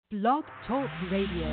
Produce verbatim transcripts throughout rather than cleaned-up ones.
Blog Talk Radio.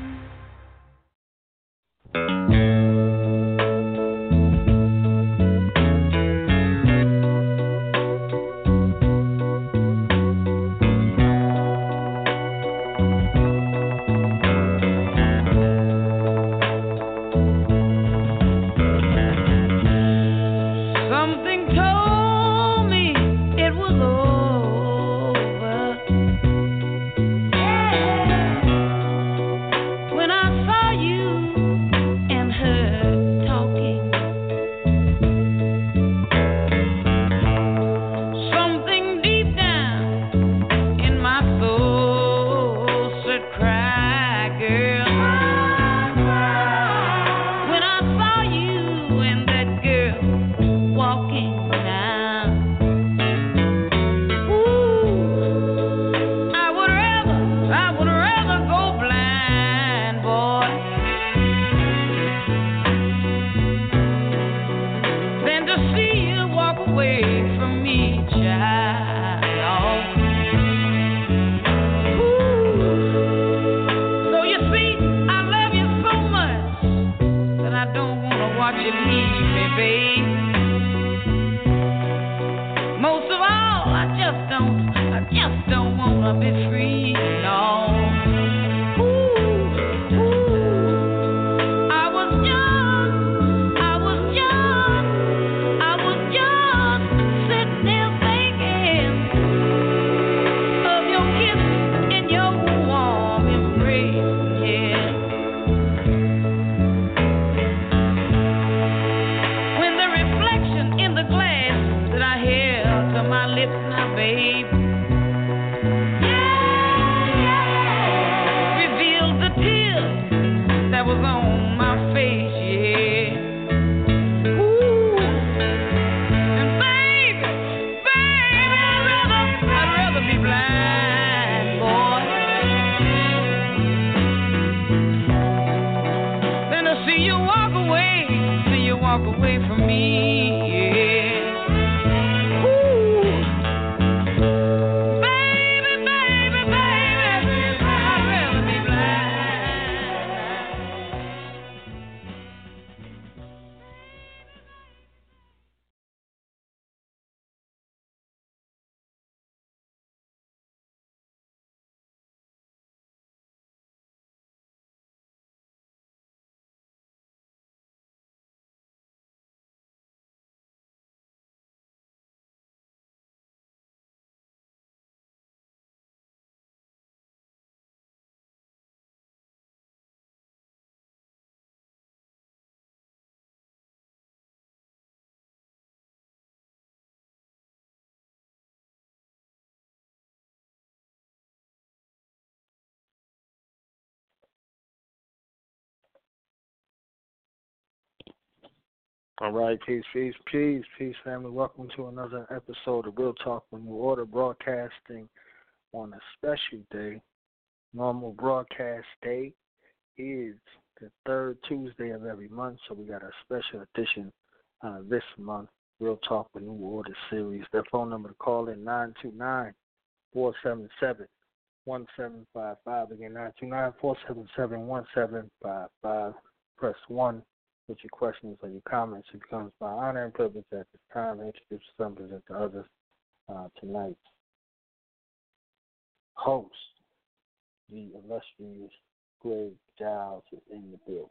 All right, peace, peace, peace, peace, family. Welcome to another episode of Real Talk with New Order, broadcasting on a special day. Normal broadcast day is the third Tuesday of every month, so we got a special edition uh, this month, Real Talk with New Order series. Their phone number to call in, nine two nine, four seven seven, one seven five five. Again, nine two nine, four seven seven, one seven five five. Press one. With your questions or your comments. It becomes my honor and privilege at this time to introduce some present to others. Uh, tonight's host, the illustrious Greg Giles, is in the building.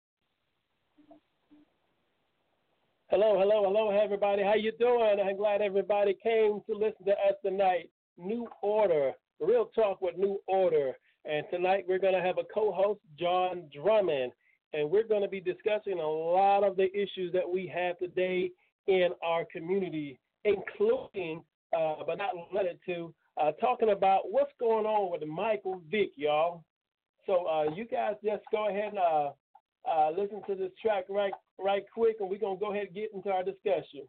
Hello, hello, hello, everybody. How you doing? I'm glad everybody came to listen to us tonight. New Order, Real Talk with New Order. And tonight we're going to have a co-host, John Drummond. And we're going to be discussing a lot of the issues that we have today in our community, including, uh, but not limited to, uh, talking about what's going on with Michael Vick, y'all. So uh, you guys just go ahead and uh, uh, listen to this track right right quick, and we're going to go ahead and get into our discussion.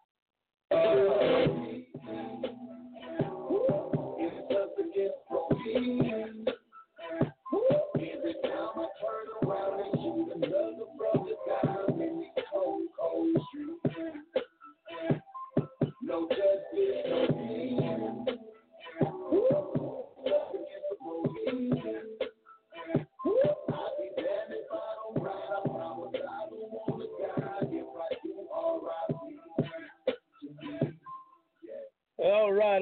Every time I turn around and shoot another brother down in the cold, cold street. No justice, no peace. Up against the police.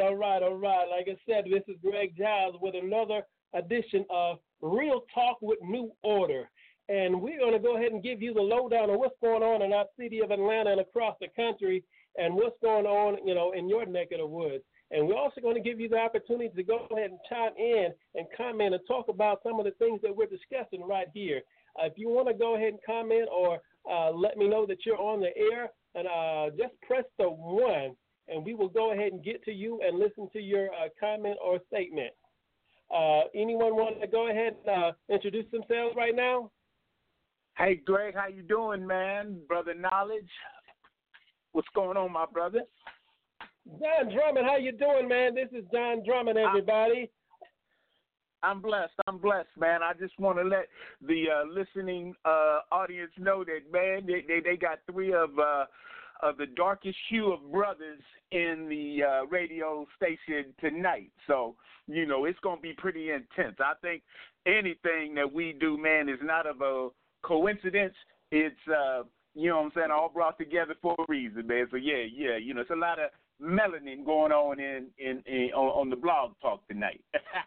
all right, all right. Like I said, this is Greg Giles with another edition of Real Talk with New Order. And we're going to go ahead and give you the lowdown on what's going on in our city of Atlanta and across the country and what's going on, you know, in your neck of the woods. And we're also going to give you the opportunity to go ahead and chime in and comment and talk about some of the things that we're discussing right here. Uh, if you want to go ahead and comment or uh, let me know that you're on the air, and uh, just press the one, and we will go ahead and get to you and listen to your uh, comment or statement. Uh, anyone want to go ahead and uh, introduce themselves right now? Hey, Greg, how you doing, man? Brother Knowledge. What's going on, my brother? John Drummond, how you doing, man? This is John Drummond, everybody. I'm blessed. I'm blessed, man. I just want to let the uh, listening uh, audience know that, man, they, they, they got three of uh, of the darkest hue of brothers in the uh, radio station tonight. So, you know, it's going to be pretty intense. I think anything that we do, man, is not of a coincidence. It's, uh, you know what I'm saying, all brought together for a reason, man. So, yeah, yeah, you know, it's a lot of melanin going on in, in, in on, on the blog talk tonight.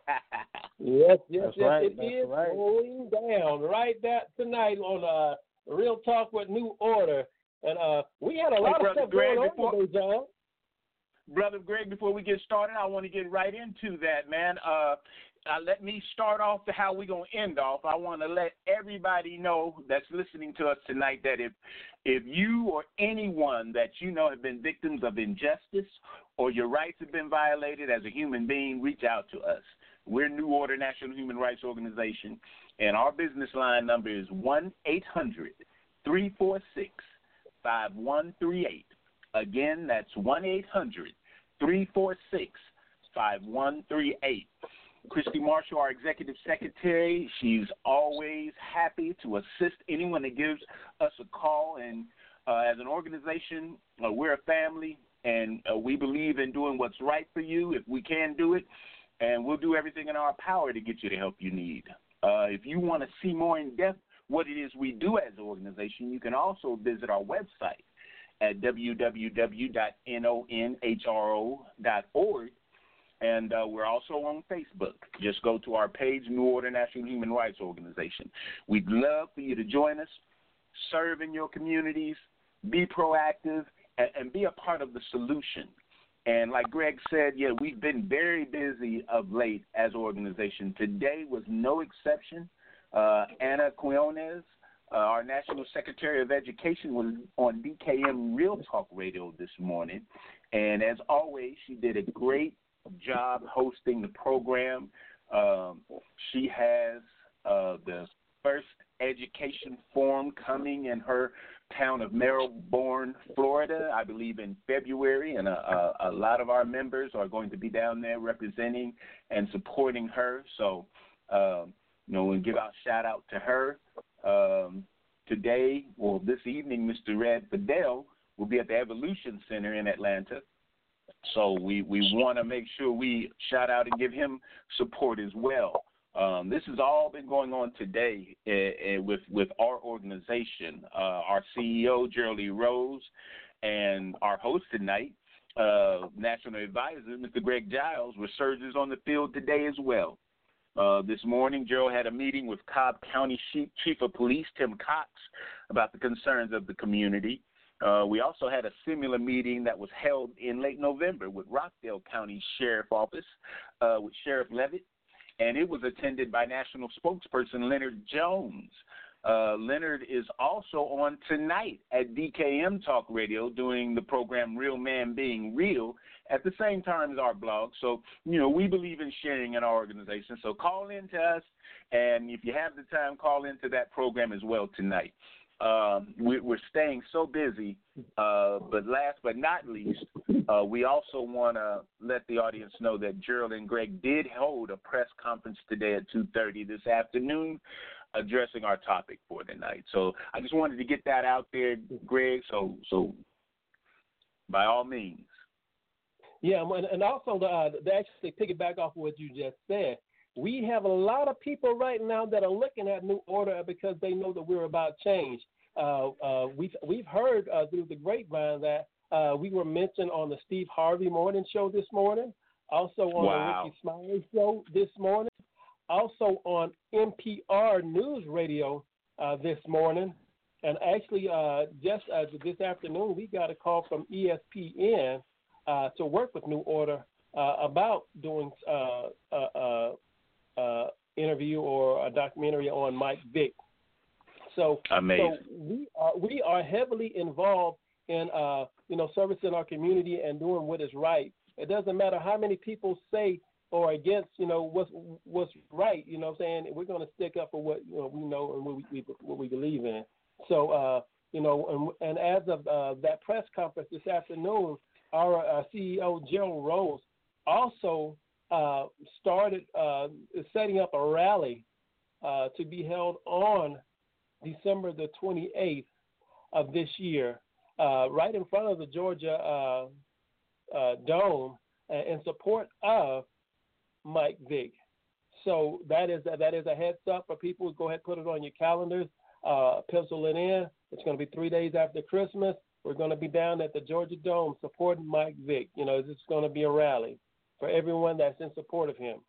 yes, yes, That's yes, right. it That's is right. going down right that tonight on uh, Real Talk with New Order. And uh, we had a lot hey, of stuff Greg, going before, on today, John. Brother Greg, before we get started, I want to get right into that, man. Uh, uh, let me start off to how we're going to end off. I want to let everybody know that's listening to us tonight that if if you or anyone that you know have been victims of injustice or your rights have been violated as a human being, reach out to us. We're New Order National Human Rights Organization, and our business line number is one eight hundred three four six five one three eight. Again, that's one eight hundred three four six five one three eight. Christy Marshall, our executive secretary, she's always happy to assist anyone that gives us a call. And uh, as an organization, uh, we're a family, and uh, we believe in doing what's right for you if we can do it. And we'll do everything in our power to get you the help you need. Uh, if you want to see more in depth what it is we do as an organization, you can also visit our website at w w w dot nonhro dot org. And uh, we're also on Facebook. Just go to our page, New Order National Human Rights Organization. We'd love for you to join us, serve in your communities, be proactive, and, and be a part of the solution. And like Greg said, yeah, we've been very busy of late as an organization. Today was no exception. Uh, Anna Quinones, uh, our National Secretary of Education, was on D K M Real Talk Radio this morning. And as always, she did a great job hosting the program. Um, she has uh, the first education forum coming in her town of Melbourne, Florida, I believe in February, and a, a, a lot of our members are going to be down there representing and supporting her. So, um, you know, we'll give out shout out to her. Um, today, or this evening, Mister Red Fidel will be at the Evolution Center in Atlanta. So we, we want to make sure we shout out and give him support as well. Um, this has all been going on today uh, uh, with, with our organization. Uh, our C E O, Gerald E. Rose, and our host tonight, uh, National Advisor, Mister Greg Giles, were surgeons on the field today as well. Uh, this morning, Gerald had a meeting with Cobb County Chief of Police, Tim Cox, about the concerns of the community. Uh, we also had a similar meeting that was held in late November with Rockdale County Sheriff Office uh, with Sheriff Levitt, and it was attended by National Spokesperson Leonard Jones. Uh, Leonard is also on tonight at D K M Talk Radio doing the program Real Man Being Real at the same time as our blog. So, you know, we believe in sharing in our organization. So call in to us, and if you have the time, call into that program as well tonight. Um, we, we're staying so busy, uh, but last but not least, uh, we also want to let the audience know that Gerald and Greg did hold a press conference today at two thirty this afternoon addressing our topic for tonight. So I just wanted to get that out there, Greg, so so by all means. Yeah, and also uh, to actually piggyback off of what you just said, we have a lot of people right now that are looking at New Order because they know that we're about change. Uh, uh, we've we've heard uh, through the grapevine that uh, we were mentioned on the Steve Harvey Morning Show this morning. also on wow. the Ricky Smiley Show this morning, also on N P R News Radio uh, this morning. And actually, uh, just uh, this afternoon, we got a call from E S P N uh, to work with New Order uh, about doing uh, a, a, a interview or a documentary on Mike Vick. So, Amazing. so we are we are heavily involved in uh, you know servicing our community and doing what is right. It doesn't matter how many people say or against you know what's what's right. You know what I'm saying? We're going to stick up for what you know, we know and what we, we what we believe in. So, uh, you know, and, and as of uh, that press conference this afternoon, our uh, C E O, Gerald Rose, also uh, started uh, setting up a rally uh, to be held on December the twenty-eighth of this year, uh, right in front of the Georgia uh, uh, Dome uh, in support of Mike Vick. So that is, that is a heads up for people. Go ahead and put it on your calendars. Uh, pencil it in. It's going to be three days after Christmas. We're going to be down at the Georgia Dome supporting Mike Vick. You know, it's going to be a rally for everyone that's in support of him.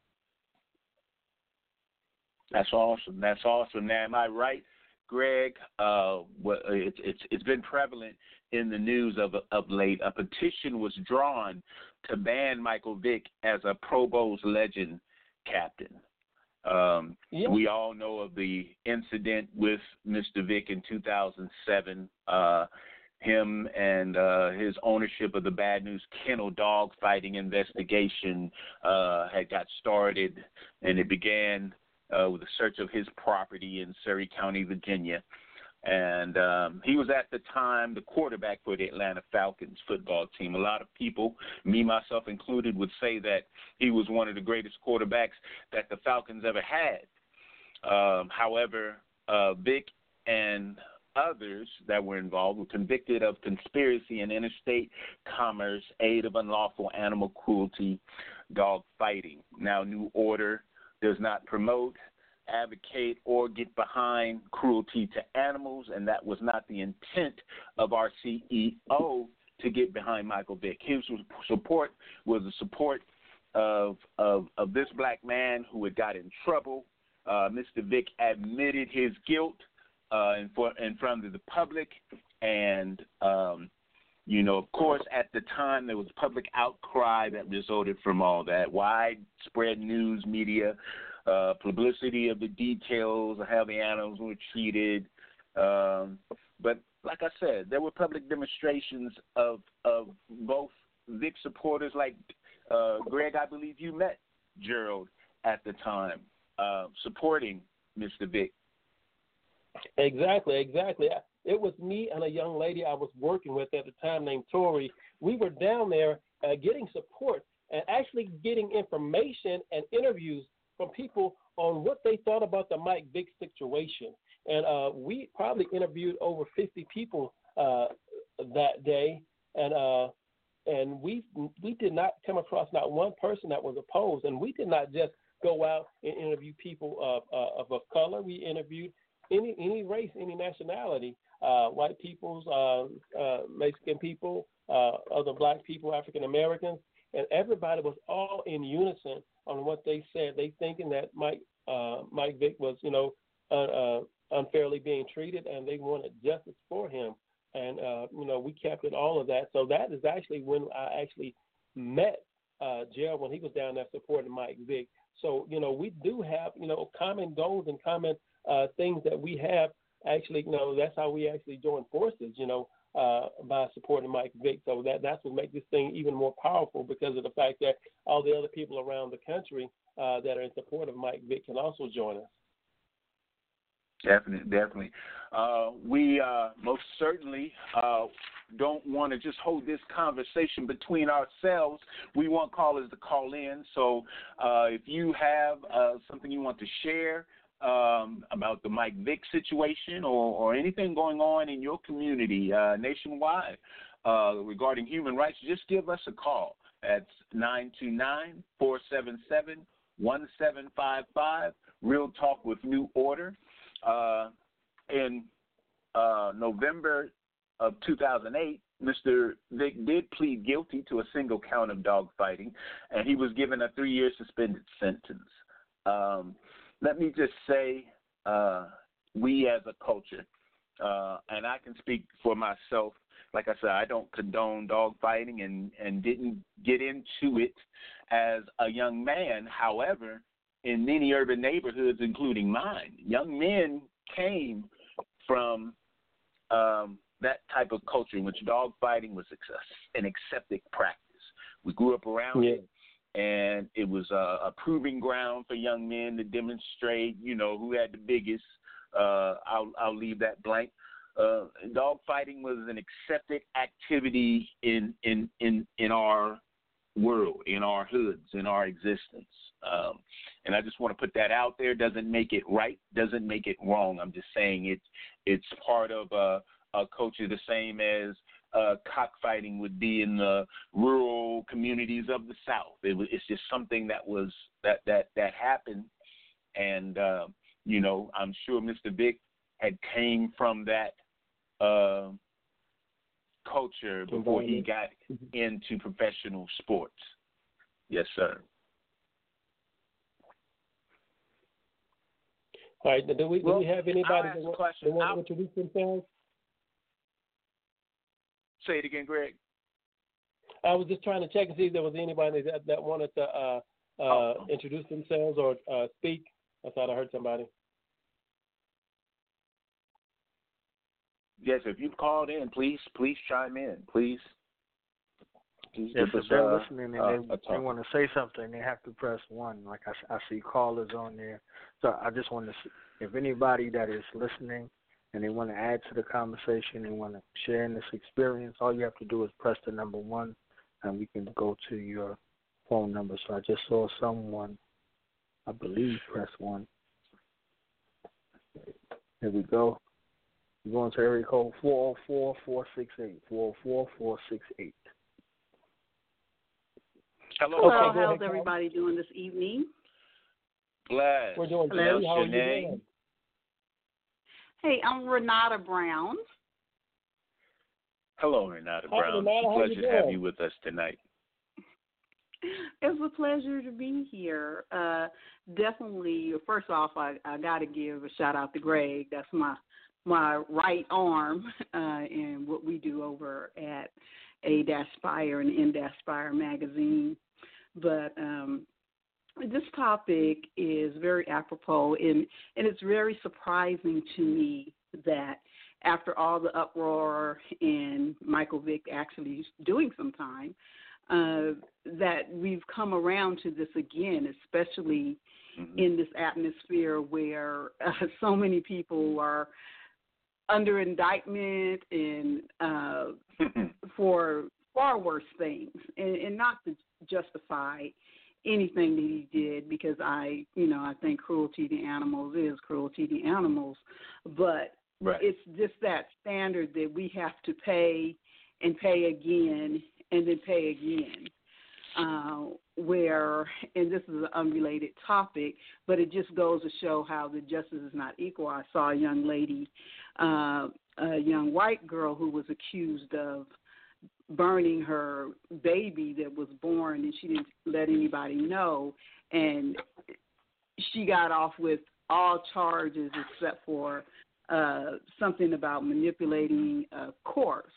That's awesome. That's awesome. Now, am I right, Greg? Uh, it's it's it's been prevalent in the news of of late. A petition was drawn to ban Michael Vick as a Pro Bowls legend captain. Um, yeah. We all know of the incident with Mister Vick in two thousand seven. Uh, him and uh, his ownership of the Bad News Kennel dog fighting investigation uh, had got started, and it began uh, with a search of his property in Surry County, Virginia. And um, he was at the time the quarterback for the Atlanta Falcons football team. A lot of people, me, myself included, would say that he was one of the greatest quarterbacks that the Falcons ever had. Um, however, uh, Vick and others that were involved were convicted of conspiracy and interstate commerce, aid of unlawful animal cruelty, dog fighting. Now, New Order does not promote, advocate, or get behind cruelty to animals, and that was not the intent of our C E O to get behind Michael Vick. His support was the support of of, of this black man who had got in trouble. Uh, Mister Vick admitted his guilt uh, in, for, in front of the public, and um, you know, of course, at the time there was public outcry that resulted from all that, widespread news media. Uh, publicity of the details of how the animals were treated. Um, but like I said, there were public demonstrations of of both Vick supporters, like uh, Greg, I believe you met Gerald at the time, uh, supporting Mister Vick. Exactly, exactly. It was me and a young lady I was working with at the time named Tori. We were down there uh, getting support and actually getting information and interviews from people on what they thought about the Mike Vick situation. And uh, we probably interviewed over fifty people uh, that day, and uh, and we we did not come across not one person that was opposed. And we did not just go out and interview people of, uh, of, of color. We interviewed any any race, any nationality, uh, white peoples, uh, uh, Mexican people, uh, other black people, African Americans, and everybody was all in unison on what they said. They thinking that Mike uh, Mike Vick was, you know, uh, uh, unfairly being treated, and they wanted justice for him. And uh, you know, we captured all of that. So that is actually when I actually met uh, Gerald when he was down there supporting Mike Vick. So you know, we do have you know common goals and common uh, things that we have. Actually, you know, that's how we actually join forces. You know. Uh, by supporting Mike Vick. So that, that's what makes this thing even more powerful, because of the fact that all the other people around the country uh, that are in support of Mike Vick can also join us. Definitely, definitely. Uh, we uh, most certainly uh, don't want to just hold this conversation between ourselves. We want callers to call in. So uh, if you have uh, something you want to share, Um, about the Mike Vick situation or, or anything going on in your community uh, nationwide uh, regarding human rights, just give us a call. That's nine two nine, four seven seven, one seven five five, Real Talk with New Order. Uh, in uh, November of two thousand eight, Mister Vick did plead guilty to a single count of dogfighting, and he was given a three-year suspended sentence. Um, let me just say, uh, we as a culture, uh, and I can speak for myself, like I said, I don't condone dogfighting and, and didn't get into it as a young man. However, in many urban neighborhoods, including mine, young men came from um, that type of culture in which dogfighting was an accepted practice. We grew up around yeah. it, and it was a, a proving ground for young men to demonstrate, you know, who had the biggest. Uh, I'll, I'll leave that blank. Uh, dogfighting was an accepted activity in, in, in, in our world, in our hoods, in our existence. Um, and I just want to put that out there. Doesn't make it right, doesn't make it wrong. I'm just saying it, it's part of a, a culture the same as uh, cockfighting would be in the rural communities of the South. It was, it's just something that was that that that happened, and uh, you know, I'm sure Mister Vick had came from that uh, culture before he got into professional sports. Yes, sir. All right. Do we, well, do we have anybody that want, that want I'll, to introduce themselves? Say it again, Greg. I was just trying to check and see if there was anybody that, that wanted to uh, uh, oh. introduce themselves or uh, speak. I thought I heard somebody. Yes, if you've called in, please, please chime in, please. please yes, if us, they're uh, listening and uh, they, they want to say something, they have to press one. Like I, I see callers on there. So I just want to see, if anybody that is listening and they want to add to the conversation, they want to share in this experience, all you have to do is press the number one, and we can go to your phone number. So I just saw someone, I believe, press one. Here we go. We're going to area code four oh four, four six eight, four oh four, four six eight. Hello, Hello, okay, how's everybody doing this evening? Glad. We're doing Hello, good. How are you Shanae. doing? Hey, I'm Renata Brown. Hello, Renata Hi, Brown. Renata, It's a how you pleasure to have doing? you with us tonight. It's a pleasure to be here. Uh, definitely, first off, I, I got to give a shout out to Greg. That's my my right arm uh, in what we do over at A-Spire and N-Spire magazine. But um, this topic is very apropos, and, and it's very surprising to me that after all the uproar and Michael Vick actually doing some time, uh, that we've come around to this again, especially mm-hmm. in this atmosphere where uh, so many people are under indictment and uh, for far worse things, and, and not to justify anything that he did, because I, you know, I think cruelty to animals is cruelty to animals, but right. It's just that standard that we have to pay and pay again and then pay again, uh, where, and this is an unrelated topic, but it just goes to show how the justice is not equal. I saw a young lady, uh, a young white girl who was accused of burning her baby that was born, and she didn't let anybody know, and she got off with all charges except for uh, something about manipulating a corpse.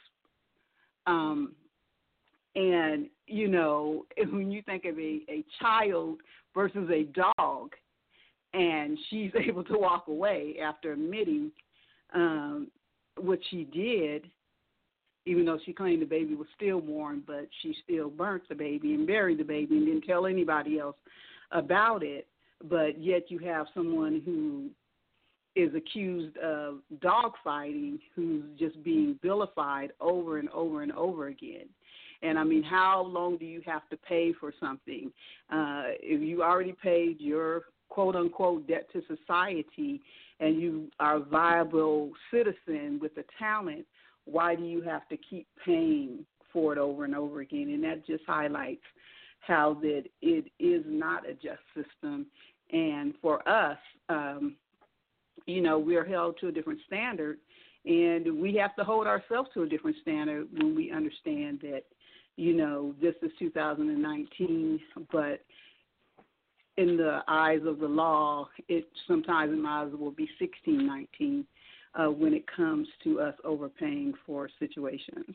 Um, and, you know, when you think of a, a child versus a dog, and she's able to walk away after admitting um, what she did, even though she claimed the baby was stillborn, but she still burnt the baby and buried the baby and didn't tell anybody else about it. But yet you have someone who is accused of dogfighting who's just being vilified over and over and over again. And, I mean, how long do you have to pay for something? Uh, if you already paid your quote-unquote debt to society and you are a viable citizen with a talent, why do you have to keep paying for it over and over again? And that just highlights how that it is not a just system. And for us, um, you know, we're held to a different standard And we have to hold ourselves to a different standard when we understand that, you know, this is two thousand nineteen, but in the eyes of the law, it sometimes it might as well be sixteen nineteen uh, when it comes to us overpaying for situations.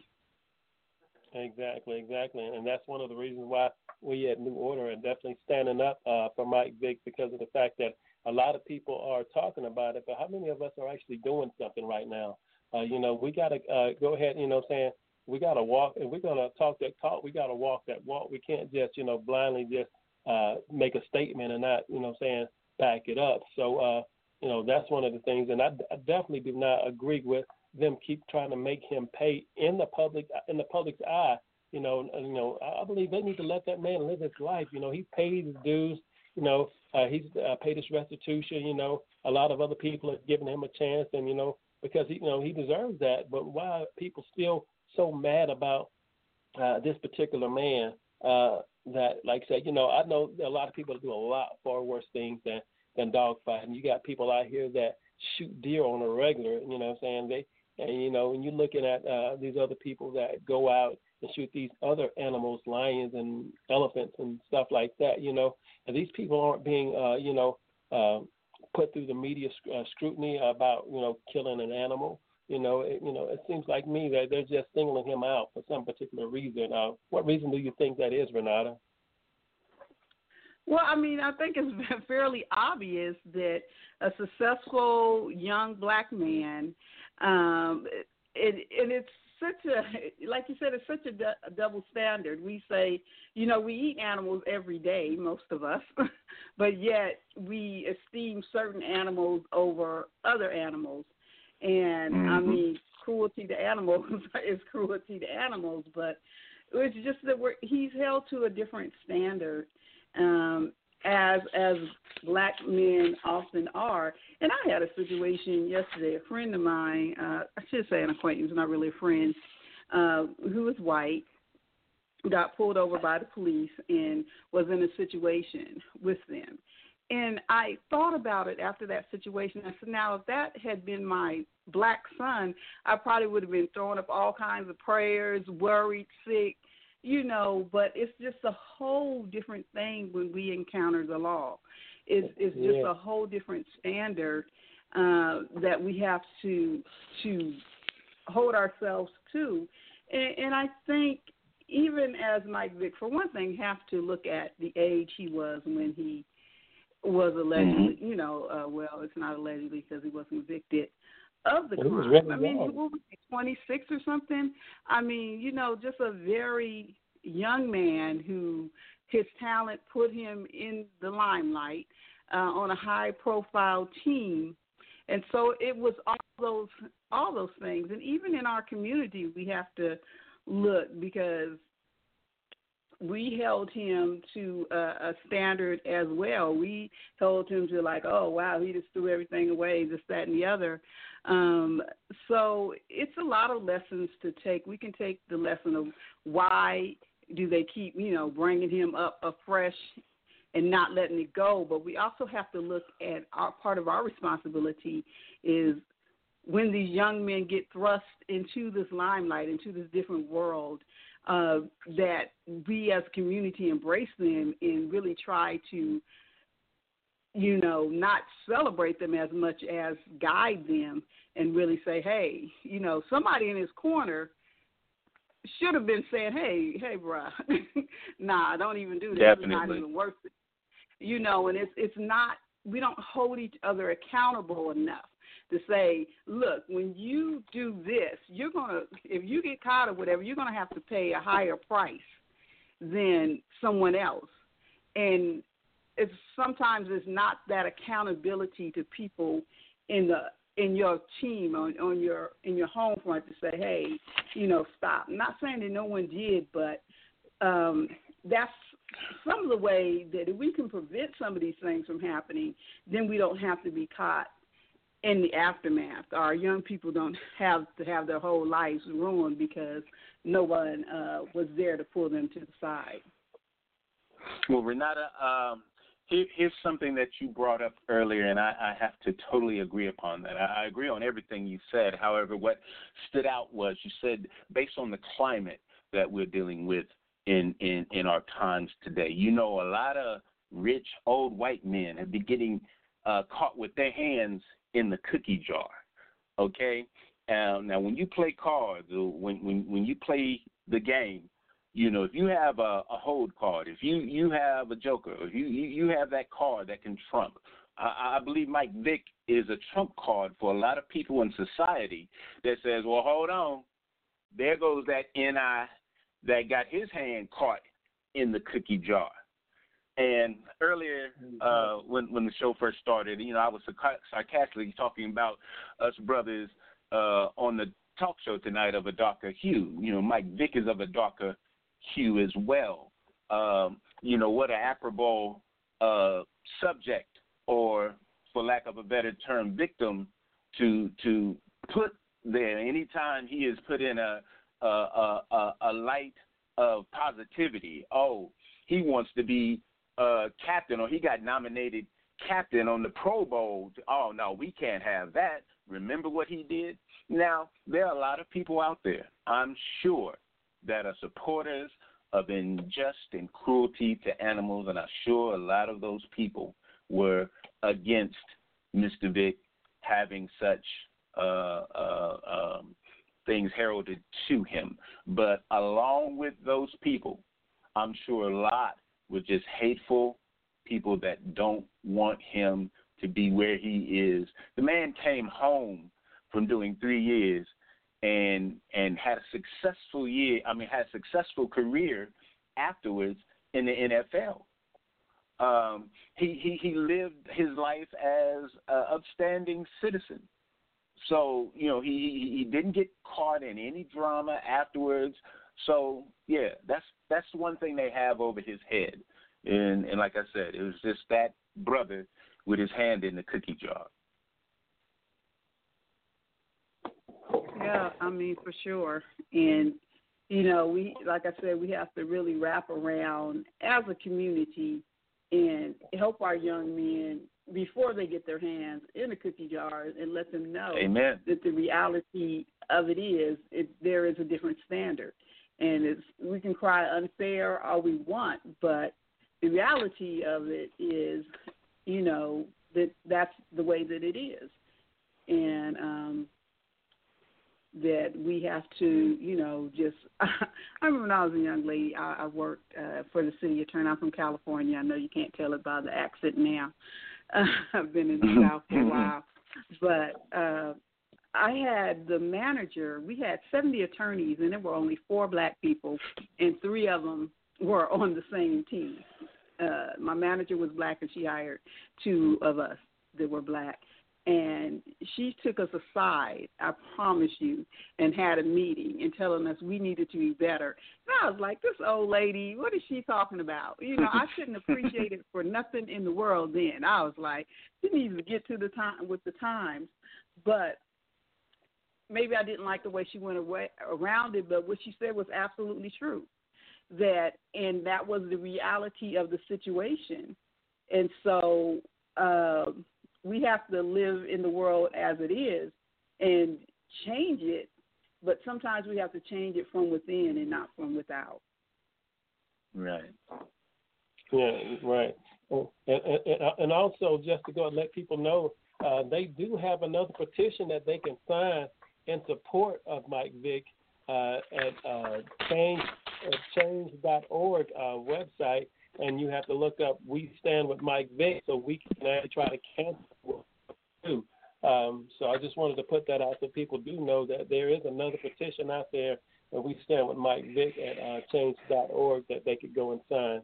Exactly, exactly. And that's one of the reasons why we at New Order are definitely standing up uh, for Mike Vick, because of the fact that a lot of people are talking about it, but how many of us are actually doing something right now? Uh, you know, we got to uh, go ahead, you know what I'm saying, we got to walk, and we're going to talk that talk, we got to walk that walk. We can't just, you know, blindly just uh, make a statement and not, you know what I'm saying, back it up. So, uh, you know, that's one of the things, and I, I definitely do not agree with them keep trying to make him pay in the public in the public's eye. You know, you know, I believe they need to let that man live his life. You know, he paid his dues. You know, uh, he's uh, paid his restitution. You know, a lot of other people have given him a chance, and you know, because he, you know, he deserves that. But why are people still so mad about uh, this particular man? Uh, that, like I said, you know, I know a lot of people do a lot far worse things than than dogfighting. You got people out here that shoot deer on a regular. You know what I'm saying? They And, you know, when you're looking at uh, these other people that go out and shoot these other animals, lions and elephants and stuff like that, you know, and these people aren't being, uh, you know, uh, put through the media sc- uh, scrutiny about, you know, killing an animal. You know, it, you know, it seems like me that they're just singling him out for some particular reason. Uh, what reason do you think that is, Renata? Well, I mean, I think it's fairly obvious that a successful young black man, um, it, and it's such a, like you said, it's such a, du- a double standard. We say, you know, we eat animals every day, most of us, but yet we esteem certain animals over other animals. And, mm-hmm. I mean, cruelty to animals is cruelty to animals, but it's just that we're, he's held to a different standard. Um, as as black men often are. And I had a situation yesterday, a friend of mine, uh, I should say an acquaintance, not really a friend, uh, who was white, got pulled over by the police and was in a situation with them. And I thought about it after that situation. I said, now, if that had been my black son, I probably would have been throwing up all kinds of prayers, worried, sick, you know, but it's just a whole different thing when we encounter the law. It's, it's just yeah. a whole different standard uh, that we have to to hold ourselves to. And, and I think even as Mike Vick, for one thing, have to look at the age he was when he was allegedly, mm-hmm. you know, uh, well, it's not allegedly because he wasn't convicted of the crime. Really I mean, what was he, twenty-six or something? I mean, you know, just a very young man who his talent put him in the limelight uh, on a high-profile team. And so it was all those all those things. And even in our community, we have to look because we held him to a, a standard as well. We held him to like, oh, wow, he just threw everything away, this, that, and the other. Um, so it's a lot of lessons to take. We can take the lesson of why do they keep, you know, bringing him up afresh and not letting it go. But we also have to look at our part of our responsibility is when these young men get thrust into this limelight, into this different world, uh, that we as a community embrace them and really try to, you know, not celebrate them as much as guide them and really say, hey, you know, somebody in his corner should have been saying, hey, hey, bruh, nah, don't even do this. Definitely. It's not even worth it. You know, and it's it's not, we don't hold each other accountable enough to say, look, when you do this, you're going to, if you get caught or whatever, you're going to have to pay a higher price than someone else. And it's sometimes it's not that accountability to people in the in your team, on, on your in your home front to say, hey, you know, stop. I'm not saying that no one did, but um, that's some of the way that if we can prevent some of these things from happening, then we don't have to be caught in the aftermath. Our young people don't have to have their whole lives ruined because no one uh, was there to pull them to the side. Well, Renata, um, here, here's something that you brought up earlier, and I, I have to totally agree upon that. I, I agree on everything you said. However, what stood out was you said based on the climate that we're dealing with in, in, in our times today. You know, a lot of rich old white men have been getting uh, caught with their hands in the cookie jar, okay? Um, now, when you play cards or when, when, when you play the game, you know, if you have a, a hold card, if you, you have a joker, if you, you, you have that card that can trump, I, I believe Mike Vick is a trump card for a lot of people in society that says, well, hold on, there goes that N I that got his hand caught in the cookie jar. And earlier, uh, when when the show first started, you know, I was sarcastically talking about us brothers uh, on the talk show tonight of a darker hue. You know, Mike Vick is of a darker hue as well. Um, you know, what an apropos uh, subject, or for lack of a better term, victim to to put there. Anytime he is put in a a, a, a light of positivity, oh, he wants to be uh, captain, or he got nominated captain on the Pro Bowl. Oh, no, we can't have that. Remember what he did? Now, there are a lot of people out there, I'm sure, that are supporters of injustice and cruelty to animals, and I'm sure a lot of those people were against Mister Vick having such uh, uh, um, things heralded to him. But along with those people, I'm sure a lot were just hateful people that don't want him to be where he is. The man came home from doing three years and and had a successful year, I mean, had a successful career afterwards in the N F L. Um, he, he, he lived his life as an upstanding citizen. So, you know, he, he, he didn't get caught in any drama afterwards. So, yeah, that's that's one thing they have over his head. And, and like I said, it was just that brother with his hand in the cookie jar. Yeah, I mean, for sure. And, you know, we, like I said, we have to really wrap around as a community and help our young men before they get their hands in the cookie jar and let them know Amen. that the reality of it is it, there is a different standard. And it's, we can cry unfair all we want, but the reality of it is, you know, that that's the way that it is. And um, that we have to, you know, just – I remember when I was a young lady, I, I worked uh, for the city attorney. I'm from California. I know you can't tell it by the accent now. Uh, I've been in the South for a while. But uh, I had the manager – we had seventy attorneys, and there were only four black people, and three of them were on the same team. Uh, my manager was black, and she hired two of us that were black. And she took us aside, I promise you, and had a meeting and telling us we needed to be better. And I was like, this old lady, what is she talking about? You know, I shouldn't appreciate it for nothing in the world then. I was like, she needs to get to the time with the times. But maybe I didn't like the way she went away around it, but what she said was absolutely true. That, and that was the reality of the situation. And so, um, we have to live in the world as it is and change it, but sometimes we have to change it from within and not from without. Right. Yeah, right. And, and, and also, just to go and let people know, uh, they do have another petition that they can sign in support of Mike Vick uh, at uh, change change dot org uh, website. And you have to look up We Stand with Mike Vick so we can actually try to cancel too. Um, so I just wanted to put that out so people do know that there is another petition out there that We Stand with Mike Vick at uh, change dot org that they could go and sign.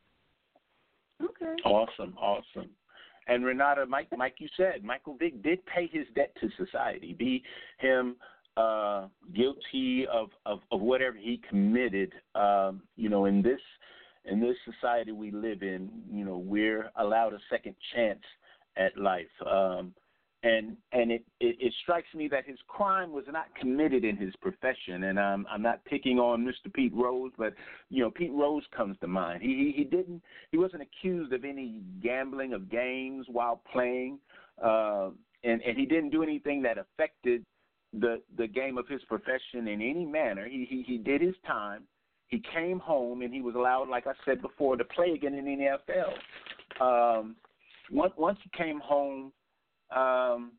Okay. Awesome, awesome. And Renata, Mike, Mike, you said Michael Vick did pay his debt to society, be him uh, guilty of, of, of whatever he committed, um, you know, in this In this society we live in, you know, we're allowed a second chance at life. Um, And and it, it, it strikes me that his crime was not committed in his profession. And I'm I'm not picking on Mister Pete Rose, but you know Pete Rose comes to mind. He he, he didn't he wasn't accused of any gambling of games while playing, uh, and and he didn't do anything that affected the the game of his profession in any manner. He he he did his time. He came home and he was allowed, like I said before, to play again in the N F L. Um, once once he came home. Um,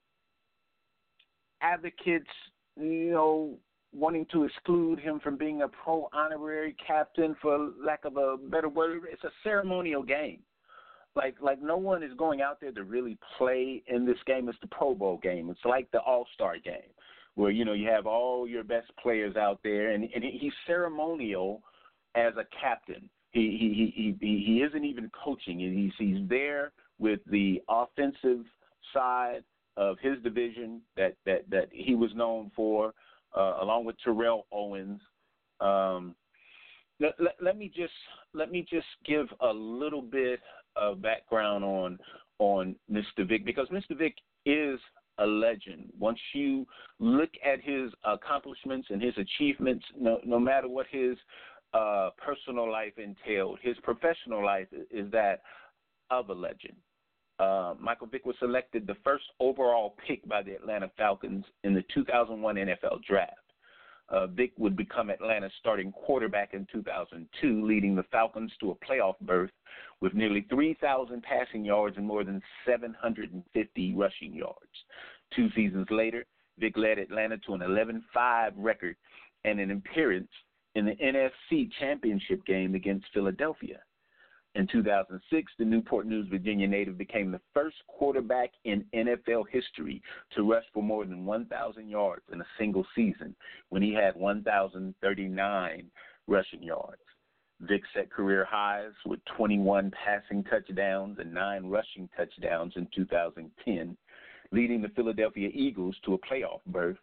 advocates, you know, wanting to exclude him from being a pro honorary captain, for lack of a better word. It's a ceremonial game. Like, like no one is going out there to really play in this game. It's the Pro Bowl game. It's like the All-Star game, where, you know, you have all your best players out there, and, and he's ceremonial as a captain. He he he he, he isn't even coaching. He's he's there with the offensive side of his division that, that, that he was known for, uh, along with Terrell Owens. Um, let, let, let me just let me just give a little bit of background on on Mister Vick, because Mister Vick is a legend. Once you look at his accomplishments and his achievements, no, no matter what his uh, personal life entailed, his professional life is that of a legend. Uh, Michael Vick was selected the first overall pick by the Atlanta Falcons in the two thousand one N F L Draft. Uh, Vick would become Atlanta's starting quarterback in two thousand two, leading the Falcons to a playoff berth with nearly three thousand passing yards and more than seven hundred fifty rushing yards. Two seasons later, Vick led Atlanta to an eleven five record and an appearance in the N F C Championship game against Philadelphia. In two thousand six, the Newport News, Virginia native became the first quarterback in N F L history to rush for more than one thousand yards in a single season when he had one thousand thirty-nine rushing yards. Vick set career highs with twenty-one passing touchdowns and nine rushing touchdowns in two thousand ten, leading the Philadelphia Eagles to a playoff berth.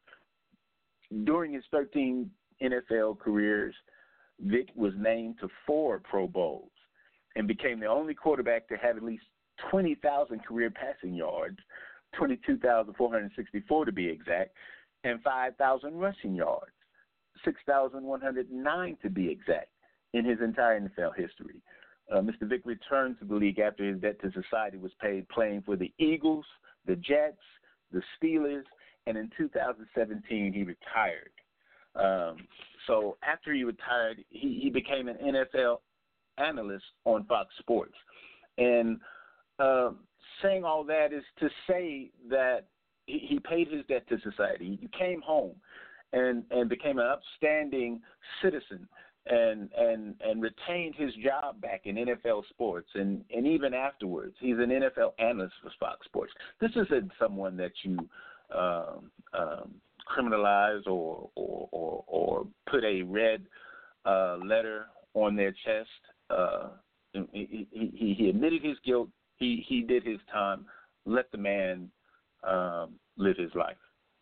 During his thirteen N F L careers, Vick was named to four Pro Bowls and became the only quarterback to have at least twenty thousand career passing yards, twenty-two thousand four hundred sixty-four to be exact, and five thousand rushing yards, six thousand one hundred nine to be exact, in his entire N F L history. Uh, Mister Vick returned to the league after his debt to society was paid, playing for the Eagles, the Jets, the Steelers, and in two thousand seventeen he retired. Um, so after he retired, he, he became an N F L analyst on Fox Sports. And uh, saying all that is to say that he, he paid his debt to society. He came home and, and became an upstanding citizen and, and, and retained his job back in N F L sports. And, and even afterwards, he's an N F L analyst for Fox Sports. This isn't someone that you um, um, criminalize or, or, or, or put a red uh, letter on their chest. Uh, he, he, he admitted his guilt. He, he did his time. Let the man um, live his life.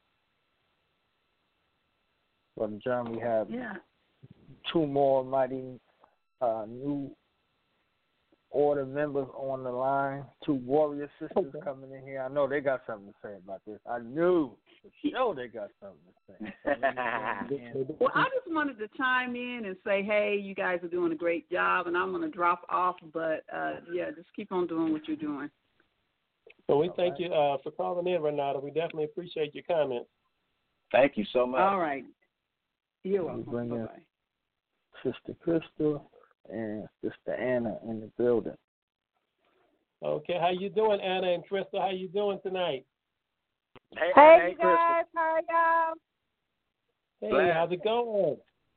Brother John, we have Yeah. two more mighty uh, new order members on the line. Two warrior sisters Okay. coming in here. I know they got something to say about this. I knew. I know they got something to say. So let me bring them in. Well, I just wanted to chime in and say, hey, you guys are doing a great job, and I'm going to drop off. But, uh, yeah, just keep on doing what you're doing. So we All thank right. you uh, for calling in, Renata. We definitely appreciate your comments. Thank you so much. All right. You're We welcome. bring in Bye-bye. Sister Crystal and Sister Anna in the building. Okay, how you doing, Anna and Trista? How you doing tonight? Hey, Hey, hey, you guys, how are y'all? Hey, Glad. how's it going?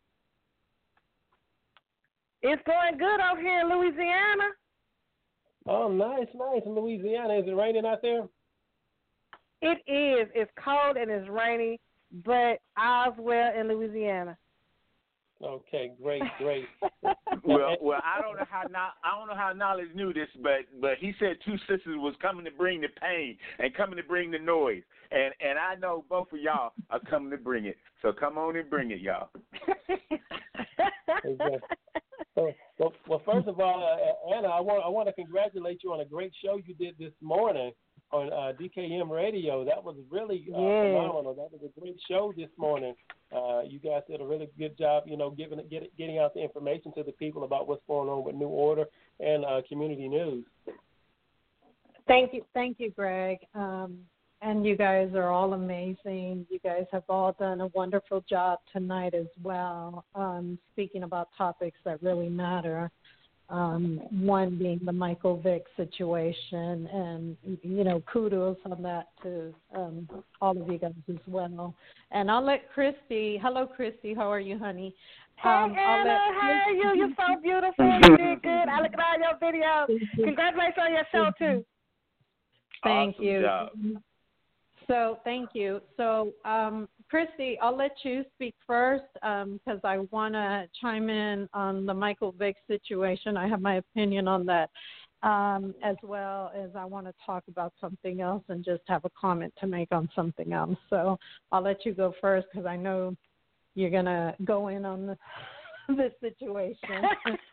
It's going good over here in Louisiana. Oh, nice, nice. In Louisiana, is it raining out there? It is. It's cold and it's rainy, but all's well in Louisiana. Okay, great, great. Well, well, I don't know how no- I don't know how Knowledge knew this, but but he said two sisters was coming to bring the pain and coming to bring the noise, and and I know both of y'all are coming to bring it. So come on and bring it, y'all. Exactly. So, well, well, first of all, uh, Anna, I want I want to congratulate you on a great show you did this morning on uh, D K M Radio. That was really uh, yes. phenomenal. That was a great show this morning. Uh, you guys did a really good job, you know, giving get, getting out the information to the people about what's going on with New Order and uh, community news. Thank you, thank you, Greg. Um, and you guys are all amazing. You guys have all done a wonderful job tonight as well, um, speaking about topics that really matter. Um, one being the Michael Vick situation, and, you know, kudos on that to um, all of you guys as well. And I'll let Christy, hello, Christy, how are you, honey? Hey, um, Anna, let, how are you? You're so beautiful. You did good. I look at all your videos. Congratulations on your show, too. Thank awesome you. Job. So thank you. So, um, Christy, I'll let you speak first because um, I want to chime in on the Michael Vick situation. I have my opinion on that, um, as well as I want to talk about something else and just have a comment to make on something else. So I'll let you go first because I know you're going to go in on the, this situation.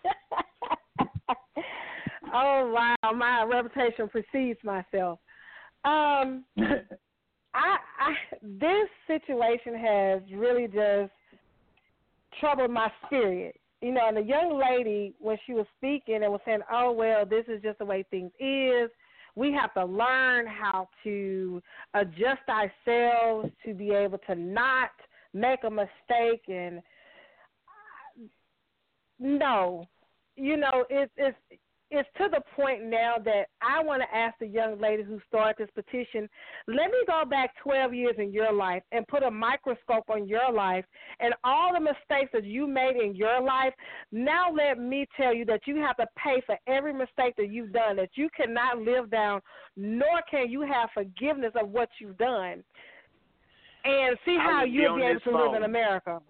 Oh, wow. My reputation precedes myself. Um, I, I this situation has really just troubled my spirit. You know, and the young lady, when she was speaking and was saying, oh, well, this is just the way things is, we have to learn how to adjust ourselves to be able to not make a mistake. And no, you know, it, it's it's to the point now that I want to ask the young lady who started this petition, let me go back twelve years in your life and put a microscope on your life and all the mistakes that you made in your life. Now let me tell you that you have to pay for every mistake that you've done, that you cannot live down, nor can you have forgiveness of what you've done. And see how you'll be, be able to phone. live in America.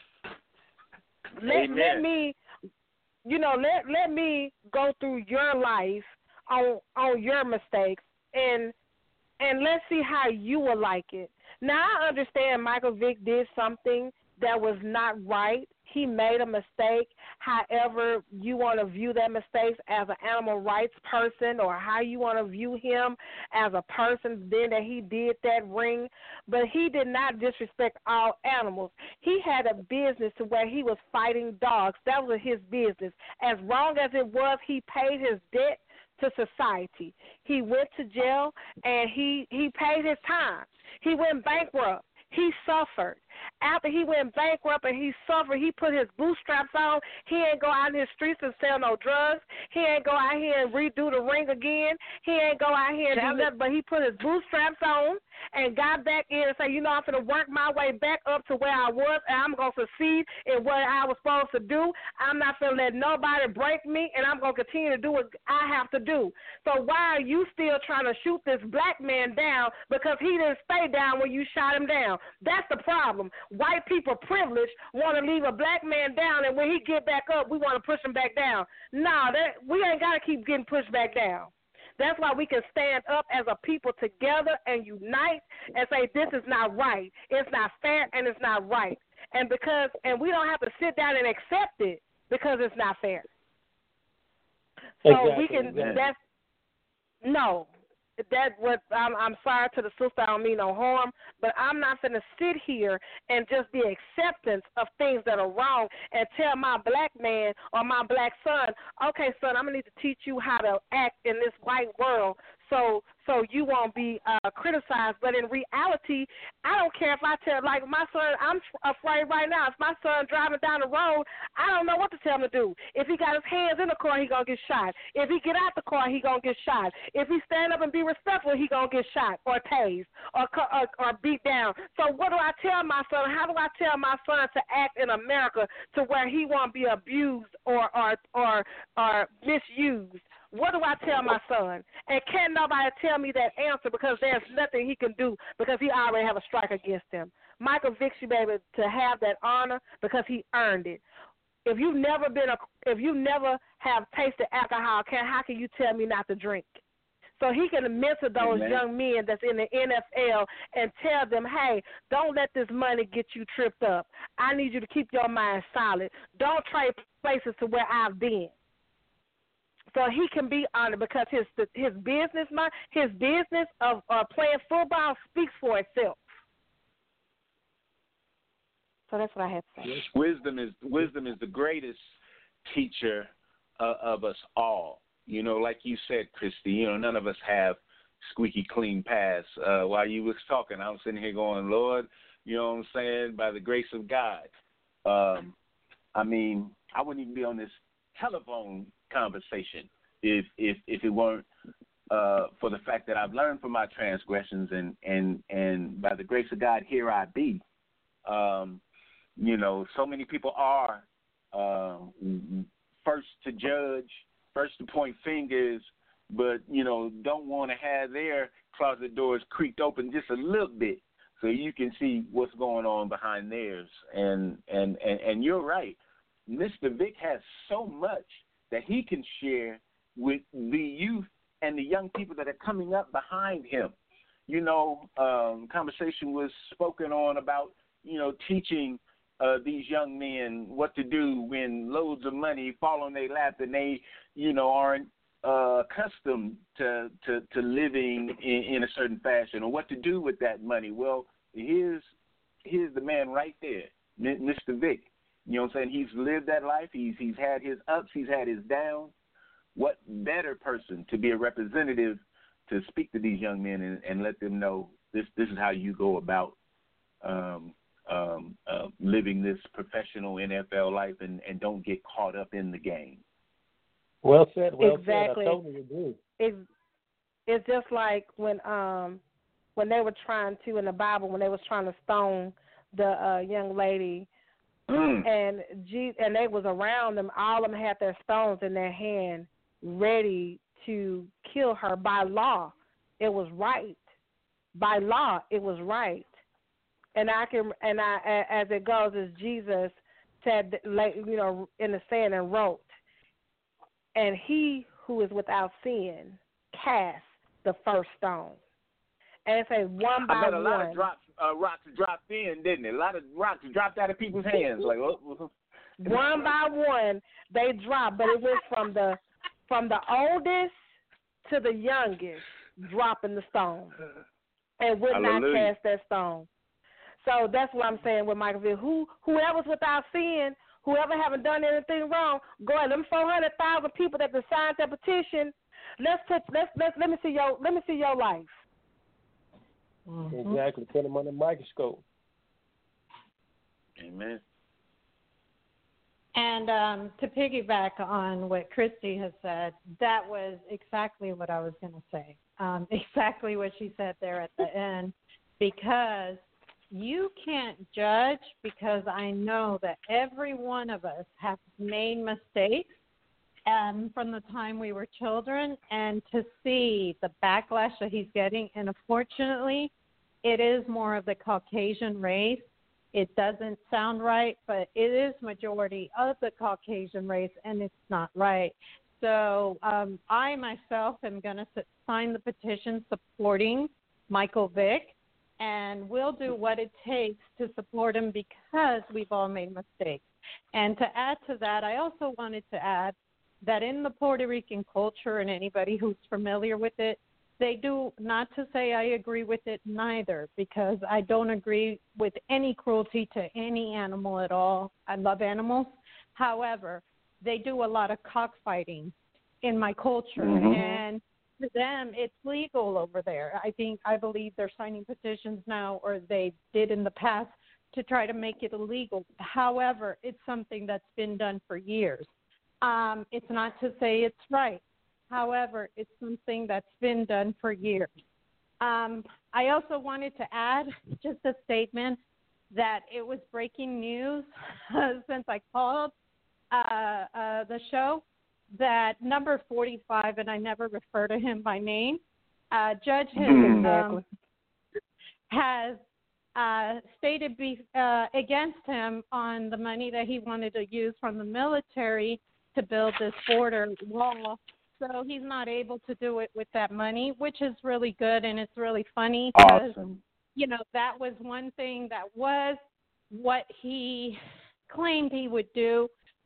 Let, let me... You know, let let me go through your life on on your mistakes, and and let's see how you will like it. Now, I understand Michael Vick did something that was not right. He made a mistake. However, you want to view that mistake as an animal rights person, or how you want to view him as a person, then that he did that ring. But he did not disrespect all animals. He had a business to where he was fighting dogs. That was his business. As long as it was, he paid his debt to society. He went to jail, and he, he paid his time. He went bankrupt. He suffered. After he went bankrupt and he suffered, he put his bootstraps on. He ain't go out in the streets and sell no drugs. He ain't go out here and redo the ring again. He ain't go out here and do nothing, but he put his bootstraps on and got back in and say, you know, I'm going to work my way back up to where I was, and I'm going to succeed in what I was supposed to do. I'm not going to let nobody break me, and I'm going to continue to do what I have to do. So why are you still trying to shoot this black man down because he didn't stay down when you shot him down? That's the problem. White people privileged want to leave a black man down, and when he get back up, we want to push him back down. No, that, we ain't got to keep getting pushed back down. That's why we can stand up as a people together and unite and say this is not right, it's not fair, and it's not right. And because and we don't have to sit down and accept it because it's not fair. So exactly, we can. exactly. That's no. That what I'm, I'm sorry to the sister. I don't mean no harm, but I'm not going to sit here and just be acceptance of things that are wrong and tell my black man or my black son, okay, son, I'm going to need to teach you how to act in this white world so so you won't be uh, criticized. But in reality, I don't care if I tell, like my son, I'm afraid right now. If my son driving down the road, I don't know what to tell him to do. If he got his hands in the car, he going to get shot. If he get out the car, he going to get shot. If he stand up and be respectful, he going to get shot or tased or, or, or beat down. So what do I tell my son? How do I tell my son to act in America to where he won't be abused or, or, or, or misused? What do I tell my son? And can't nobody tell me that answer because there's nothing he can do because he already have a strike against him. Michael Vick should be able to have that honor because he earned it. If you've never been a, if you never have tasted alcohol, can how can you tell me not to drink? So he can mentor those Amen. young men that's in the N F L and tell them, hey, don't let this money get you tripped up. I need you to keep your mind solid. Don't trade places to where I've been. so he can be honored because his his business mind, his business of uh, playing football speaks for itself. So that's what I had to say. Wisdom is wisdom is the greatest teacher uh, of us all. You know, like you said, Christy. You know, none of us have squeaky clean paths. Uh, while you was talking, I was sitting here going, Lord, you know what I'm saying? By the grace of God. Um, I mean, I wouldn't even be on this telephone conversation if if if it weren't uh, for the fact that I've learned from my transgressions, and and and by the grace of God, here I be. Um, you know, so many people are uh, first to judge, first to point fingers, but you know, don't want to have their closet doors creaked open just a little bit so you can see what's going on behind theirs. And and and, and you're right. Mister Vic has so much that he can share with the youth and the young people that are coming up behind him. You know, um, conversation was spoken on about, you know, teaching uh, these young men what to do when loads of money fall on their lap and they, you know, aren't uh, accustomed to, to, to living in, in a certain fashion, or what to do with that money. Well, here's, here's the man right there, Mister Vic. You know what I'm saying? He's lived that life. He's he's had his ups. He's had his downs. What better person to be a representative to speak to these young men and, and let them know this this is how you go about um, um, uh, living this professional N F L life, and, and don't get caught up in the game. Well said. Well exactly. said. I totally agree. It's, it's just like when um when they were trying to, in the Bible, when they was trying to stone the uh, young lady, and G, and they was around them. All of them had their stones in their hand, ready to kill her. By law, it was right. By law, it was right. And I can, and I, as it goes, as Jesus said, like, you know, in the saying and wrote, and he who is without sin cast the first stone. And it says one by I bet a one. lot of drops, uh, rocks dropped in, didn't it? A lot of rocks dropped out of people's hands. Like oh. One by one, they dropped, but it went from the from the oldest to the youngest, dropping the stone, and would Hallelujah. not cast that stone. So that's what I'm saying with Michael Vick. Who whoever's without sin, whoever haven't done anything wrong, go ahead. Them four hundred thousand people that signed that petition. Let's put let's let's let me see your let me see your life. Mm-hmm. Exactly. Put them under the microscope. Amen. And um, to piggyback on what Christy has said, that was exactly what I was going to say. Um, exactly what she said there at the end, because you can't judge, because I know that every one of us have made mistakes um, from the time we were children, and to see the backlash that he's getting, and unfortunately, it is more of the Caucasian race. It doesn't sound right, but it is majority of the Caucasian race, and it's not right. So um, I myself am going to sign the petition supporting Michael Vick, and we'll do what it takes to support him because we've all made mistakes. And to add to that, I also wanted to add that in the Puerto Rican culture, and anybody who's familiar with it, they do, not to say I agree with it neither, because I don't agree with any cruelty to any animal at all. I love animals. However, they do a lot of cockfighting in my culture, mm-hmm. and for them, it's legal over there. I think, I believe they're signing petitions now, or they did in the past, to try to make it illegal. However, it's something that's been done for years. Um, it's not to say it's right. However, it's something that's been done for years. Um, I also wanted to add just a statement that it was breaking news uh, since I called uh, uh, the show, that number forty-five, and I never refer to him by name, uh, Judge has, um, has uh, stated be, uh, against him on the money that he wanted to use from the military to build this border wall. So he's not able to do it with that money, which is really good, and it's really funny because, awesome. you know, that was one thing that was what he claimed he would do.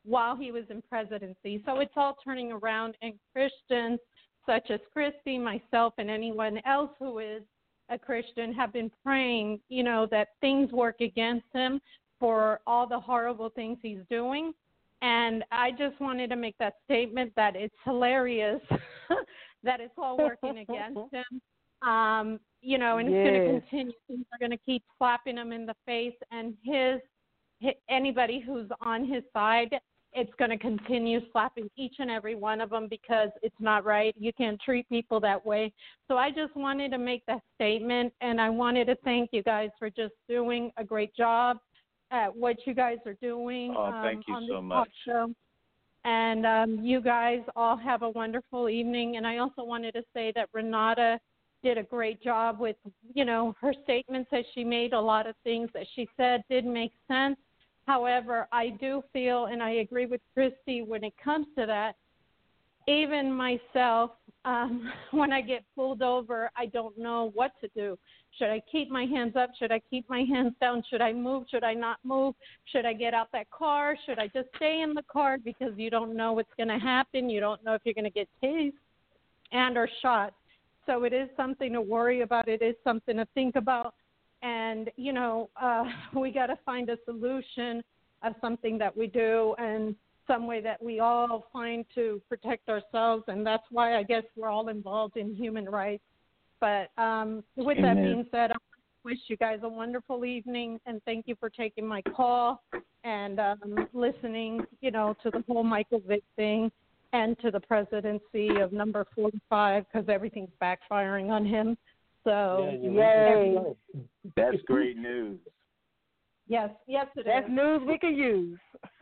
while he was in presidency. So it's all turning around, and Christians such as Christy, myself, and anyone else who is a Christian have been praying, you know, that things work against him for all the horrible things he's doing. And I just wanted to make that statement that it's hilarious that it's all working against him. Um, you know, and yes. it's going to continue. Things are going to keep slapping him in the face, and his, his anybody who's on his side, it's going to continue slapping each and every one of them because it's not right. You can't treat people that way. So I just wanted to make that statement, and I wanted to thank you guys for just doing a great job at what you guys are doing. Oh, thank um, you on so this much. talk show. And um, you guys all have a wonderful evening. And I also wanted to say that Renata did a great job with, you know, her statements that she made. A lot of things that she said did make sense. However, I do feel, and I agree with Christy when it comes to that, even myself, um, when I get pulled over, I don't know what to do. Should I keep my hands up? Should I keep my hands down? Should I move? Should I not move? Should I get out that car? Should I just stay in the car because you don't know what's going to happen? You don't know if you're going to get tased and or shot. So it is something to worry about. It is something to think about. And, you know, uh, we got to find a solution of something that we do and some way that we all find to protect ourselves. And that's why I guess we're all involved in human rights. But um, with Amen. that being said, I wish you guys a wonderful evening, and thank you for taking my call and um, listening, you know, to the whole Michael Vick thing and to the presidency of number forty-five because everything's backfiring on him. So, yeah, yay. That's great news. Yes, yes, it That's is. news we can use.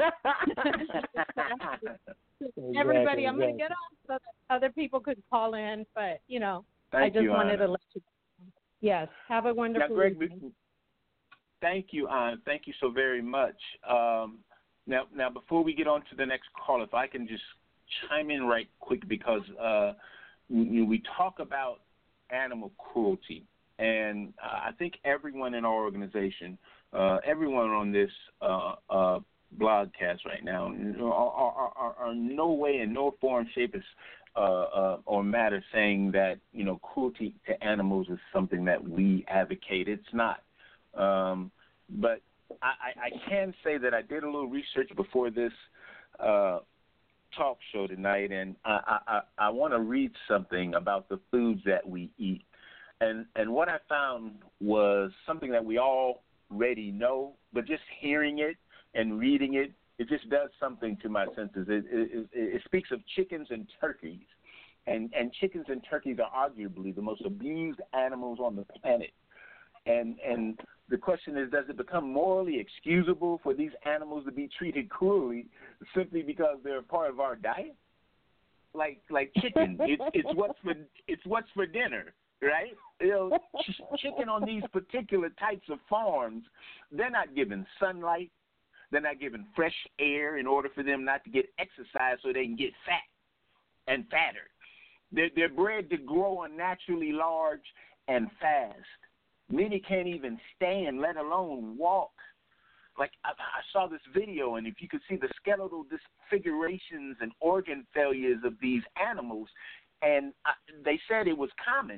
Exactly, Everybody, I'm exactly. going to get on so that other people could call in, but, you know, Thank I just you, wanted Anna. to let you know. Yes, have a wonderful Now, Greg, evening. thank you, Anna. Thank you so very much. Um, now, now, before we get on to the next call, if I can just chime in right quick because uh, we, we talk about animal cruelty, and uh, I think everyone in our organization, uh, everyone on this uh, uh, broadcast right now, are, are, are, are no way, in no form, shape, is, uh, uh, or matter saying that you know cruelty to animals is something that we advocate. It's not. Um, but I, I, I can say that I did a little research before this uh, talk show tonight, and I, I, I want to read something about the foods that we eat. And and what I found was something that we already know, but just hearing it and reading it, it just does something to my senses. It, it, it, it speaks of chickens and turkeys. And, and chickens and turkeys are arguably the most abused animals on the planet. And and the question is, does it become morally excusable for these animals to be treated cruelly simply because they're a part of our diet? Like like chicken, it's it's what's for it's what's for dinner, right? You know, ch- chicken on these particular types of farms, they're not given sunlight, they're not given fresh air in order for them not to get exercise so they can get fat and fatter. They're, they're bred to grow unnaturally large and fast. Many can't even stand, let alone walk. Like, I, I saw this video, and if you could see the skeletal disfigurations and organ failures of these animals, and I, they said it was common.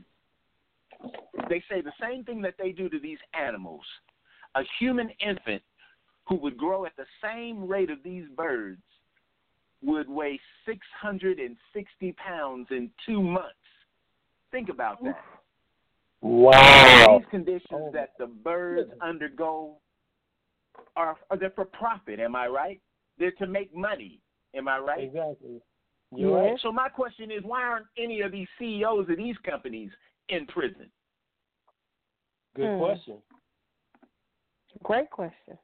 They say the same thing that they do to these animals. A human infant who would grow at the same rate of these birds would weigh six hundred sixty pounds in two months. Think about that. Wow. These conditions Oh. that the birds undergo are, are they're for profit, am I right? They're to make money, am I right? Exactly. You're right. So my question is, why aren't any of these C E Os of these companies in prison? Good Hmm. question. Great question.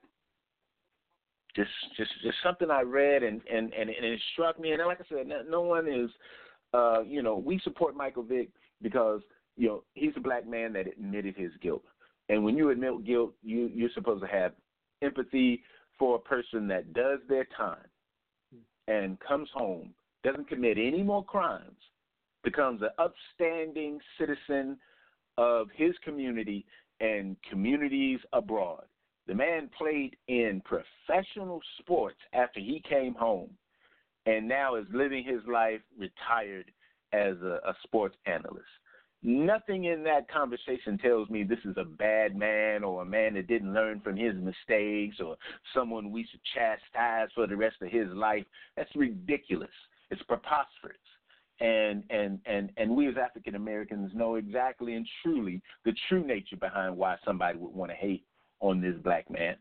Just, just, just something I read, and, and, and, and it struck me. And like I said, no, no one is, uh, you know, we support Michael Vick because, you know, he's a black man that admitted his guilt. And when you admit guilt, you, you're supposed to have empathy for a person that does their time and comes home, doesn't commit any more crimes, becomes an upstanding citizen of his community and communities abroad. The man played in professional sports after he came home and now is living his life retired as a, a sports analyst. Nothing in that conversation tells me this is a bad man or a man that didn't learn from his mistakes or someone we should chastise for the rest of his life. That's ridiculous. It's preposterous. And and, and, and we as African Americans know exactly and truly the true nature behind why somebody would want to hate on this black man.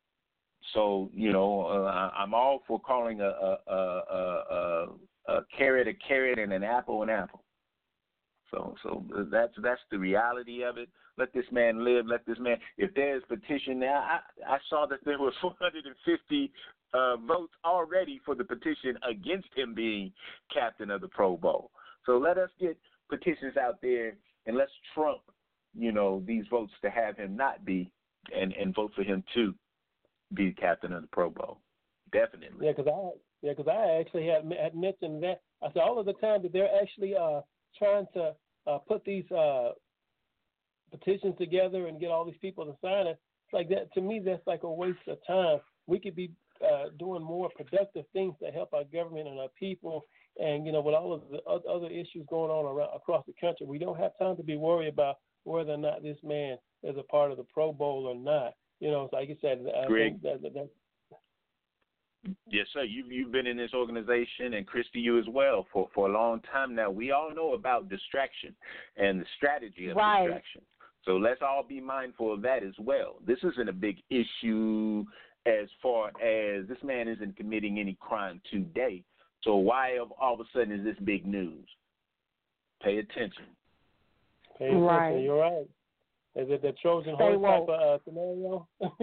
So, you know, uh, I'm all for calling a, a, a, a, a carrot a carrot and an apple an apple. So so that's that's the reality of it. Let this man live. Let this man. If there's petition now, I, I saw that there were four hundred fifty uh, votes already for the petition against him being captain of the Pro Bowl. So let us get petitions out there and let's trump, you know, these votes to have him not be and, and vote for him to be captain of the Pro Bowl. Definitely. Yeah, because I yeah because I actually had had mentioned that. I said all of the time that they're actually uh. trying to uh, put these uh, petitions together and get all these people to sign it. It's like that. To me, that's like a waste of time. We could be uh, doing more productive things to help our government and our people. And, you know, with all of the other issues going on around across the country, we don't have time to be worried about whether or not this man is a part of the Pro Bowl or not. You know, like you said, I think that, that, that Yes, sir. You, you've been in this organization, and Christy, you as well, for, for a long time now. We all know about distraction and the strategy of right. distraction. So let's all be mindful of that as well. This isn't a big issue as far as this man isn't committing any crime today. So why all of a sudden is this big news? Pay attention. Pay attention. Right. You're right. Is it the Trojan Stay horse woke. type of uh, scenario?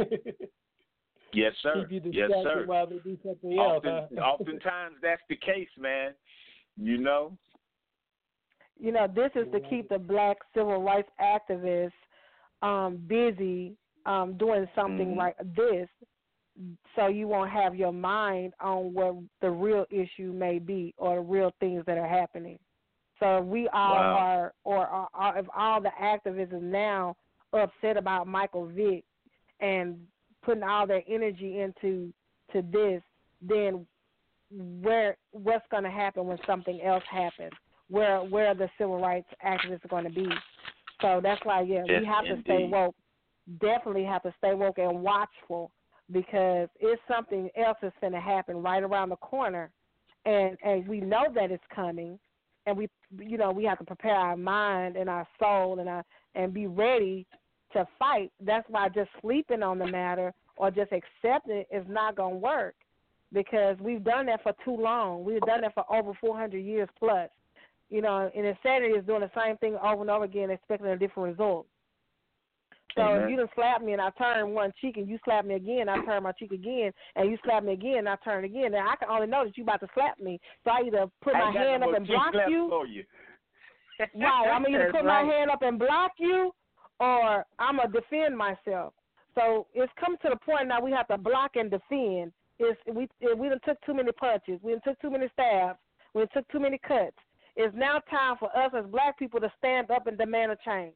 Yes, sir. Keep you Yes, distracted sir. while they do something Often, else. Huh? oftentimes that's the case, man. You know? You know, this is to keep the black civil rights activists um, busy um, doing something mm-hmm. like this, so you won't have your mind on what the real issue may be or the real things that are happening. So if we all wow. are, or are, are, if all the activists are now upset about Michael Vick and putting all their energy into to this, then where what's going to happen when something else happens? Where where are the civil rights activists going to be? So that's why, yeah, yes, we have to indeed. stay woke. Definitely have to stay woke and watchful, because it's something else that's going to happen right around the corner, and and we know that it's coming, and we you know we have to prepare our mind and our soul and our and be ready to fight. That's why just sleeping on the matter or just accepting it is not going to work, because we've done that for too long. We've done that for over four hundred years plus. You know, and insanity is doing the same thing over and over again, expecting a different result. So Amen. if you done slap me and I turn one cheek, and you slap me again, I turn my cheek again, and you slap me again, and I turn again, then I can only know that you about to slap me. So I either put my hand up and block you. For you. Right, I'm either put right. my hand up and block you, or I'm going to defend myself. So it's come to the point now we have to block and defend. It's, we we done took too many punches. We done took too many stabs. We done took too many cuts. It's now time for us as black people to stand up and demand a change.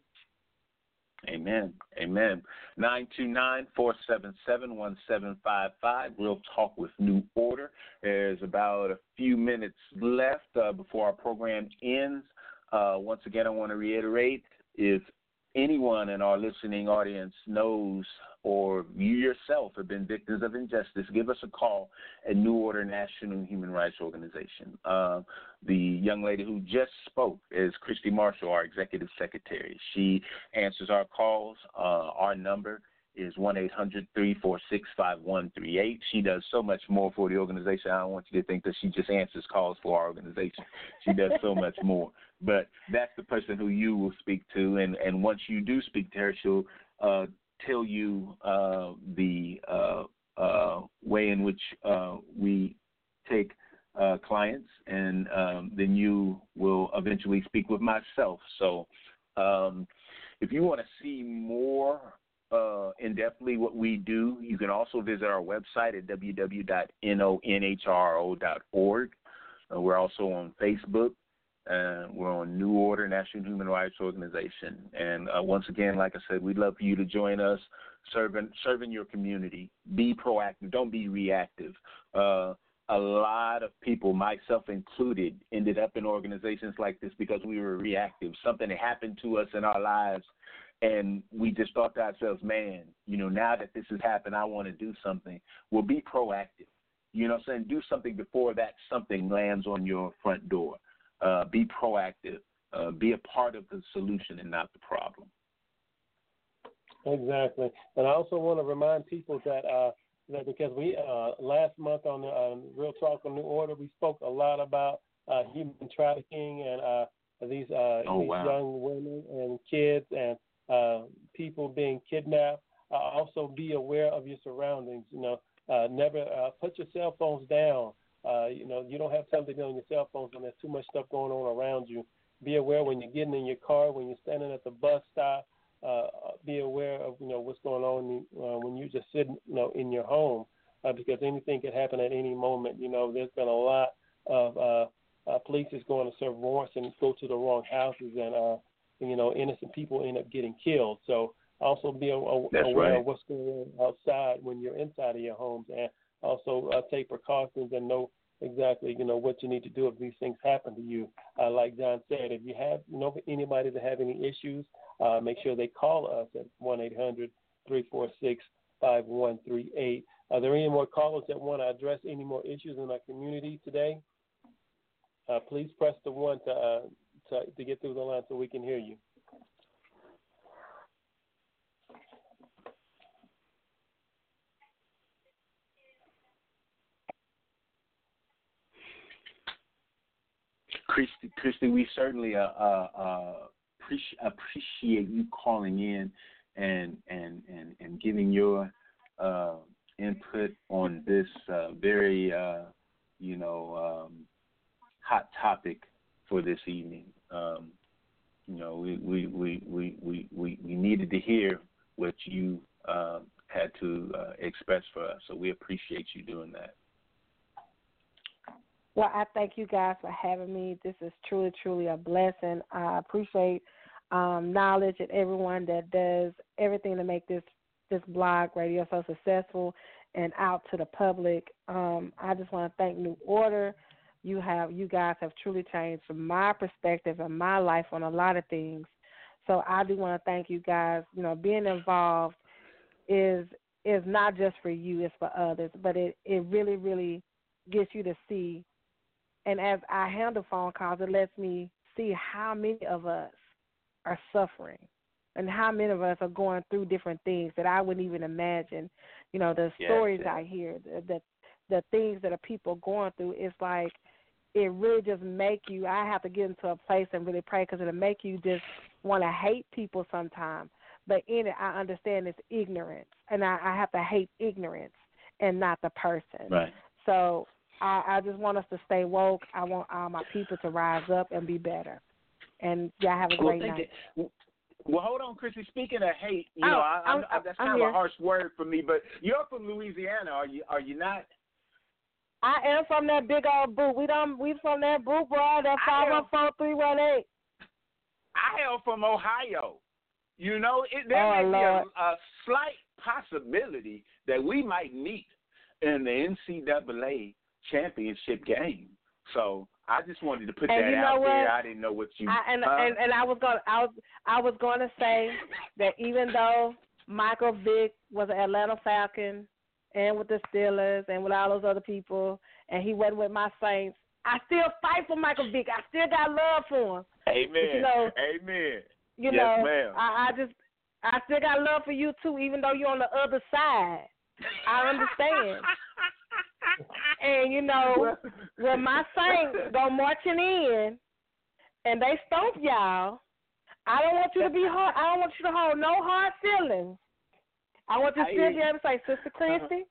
Amen. Amen. nine two nine, four seven seven, one seven five five. Real Talk with New Order. There's about a few minutes left uh, before our program ends. Uh, once again, I want to reiterate, if anyone in our listening audience knows or you yourself have been victims of injustice, give us a call at New Order National Human Rights Organization. Uh, the young lady who just spoke is Christy Marshall, our executive secretary. She answers our calls. Uh, our number is one eight hundred, three four six, five one three eight. She does so much more for the organization. I don't want you to think that she just answers calls for our organization. She does so much more. But that's the person who you will speak to, and, and once you do speak to her, she'll uh, tell you uh, the uh, uh, way in which uh, we take uh, clients, and um, then you will eventually speak with myself. So um, if you want to see more uh, in-depthly what we do, you can also visit our website at w w w dot nonhro dot org. Uh, we're also on Facebook. Uh, we're on New Order, National Human Rights Organization. And uh, once again, like I said, we'd love for you to join us, serving, serving your community. Be proactive. Don't be reactive. Uh, a lot of people, myself included, ended up in organizations like this because we were reactive. Something happened to us in our lives, and we just thought to ourselves, man, you know, now that this has happened, I want to do something. Well, be proactive. You know what I'm saying? Do something before that something lands on your front door. Uh, be proactive. Uh, be a part of the solution and not the problem. Exactly. And I also want to remind people that uh, that because we uh, last month on the uh, Real Talk on New Order, we spoke a lot about uh, human trafficking and uh, these, uh, oh, these wow. young women and kids and uh, people being kidnapped. Uh, also, be aware of your surroundings. You know, uh, never uh, put your cell phones down. Uh, you know, you don't have something on your cell phones when there's too much stuff going on around you. Be aware when you're getting in your car, when you're standing at the bus stop. Uh, be aware of, you know, what's going on uh, when you're just sitting, you know, in your home, uh, because anything could happen at any moment. You know, there's been a lot of uh, uh, police is going to serve warrants and go to the wrong houses, and uh, you know, innocent people end up getting killed. So also be aware right. of what's going on outside when you're inside of your homes, and also uh, take precautions and know exactly, you know, what you need to do if these things happen to you. Uh, like John said, if you have, you know, anybody that have any issues, uh, make sure they call us at one eight hundred, three four six, five one three eight. Are there any more callers that want to address any more issues in our community today? Uh, please press the one to, uh, to to get through the line so we can hear you. Christy, Christy, we certainly uh, uh, uh, appreciate, appreciate you calling in and and, and, and giving your uh, input on this uh, very, uh, you know, um, hot topic for this evening. Um, you know, we we, we, we, we, we, we needed to hear what you uh, had to uh, express for us, so we appreciate you doing that. Well, I thank you guys for having me. This is truly, truly a blessing. I appreciate um, knowledge and everyone that does everything to make this, this blog radio so successful and out to the public. Um, I just want to thank New Order. You have, you guys have truly changed my perspective and my life on a lot of things. So I do want to thank you guys. You know, being involved is is not just for you, it's for others. But it, it really, really gets you to see. And as I handle phone calls, it lets me see how many of us are suffering and how many of us are going through different things that I wouldn't even imagine. You know, the yes, stories yes. I hear, the, the the things that are people going through, it's like it really just make you, I have to get into a place and really pray because it'll make you just want to hate people sometimes. But in it, I understand it's ignorance, and I, I have to hate ignorance and not the person. Right. So I, I just want us to stay woke. I want all my people to rise up and be better. And y'all have a great well, night. You. Well, hold on, Chrissy. Speaking of hate, you oh, know, I, I'm, I, that's I'm kind here. of a harsh word for me, but you're from Louisiana, are you? Are you not? I am from that big old boot. We don't. We from that boot, bro. That five one four three one eight. I hail from Ohio. You know, it, there oh, may Lord. be a, a slight possibility that we might meet in the N C double A championship game. So I just wanted to put and that you know out what? there. I didn't know what you. I, and, uh, and and I was going. I was. I was going to say that even though Michael Vick was an Atlanta Falcon and with the Steelers and with all those other people, and he wasn't with my Saints, I still fight for Michael Vick. I still got love for him. Amen. But, you know, Amen. You yes, know, ma'am. I, I just, I still got love for you too, even though you're on the other side. I understand. And you know, when my Saints go marching in and they stomp y'all, I don't want you to be hard. I don't want you to hold no hard feelings. I want you to still be able to say, Sister Christy.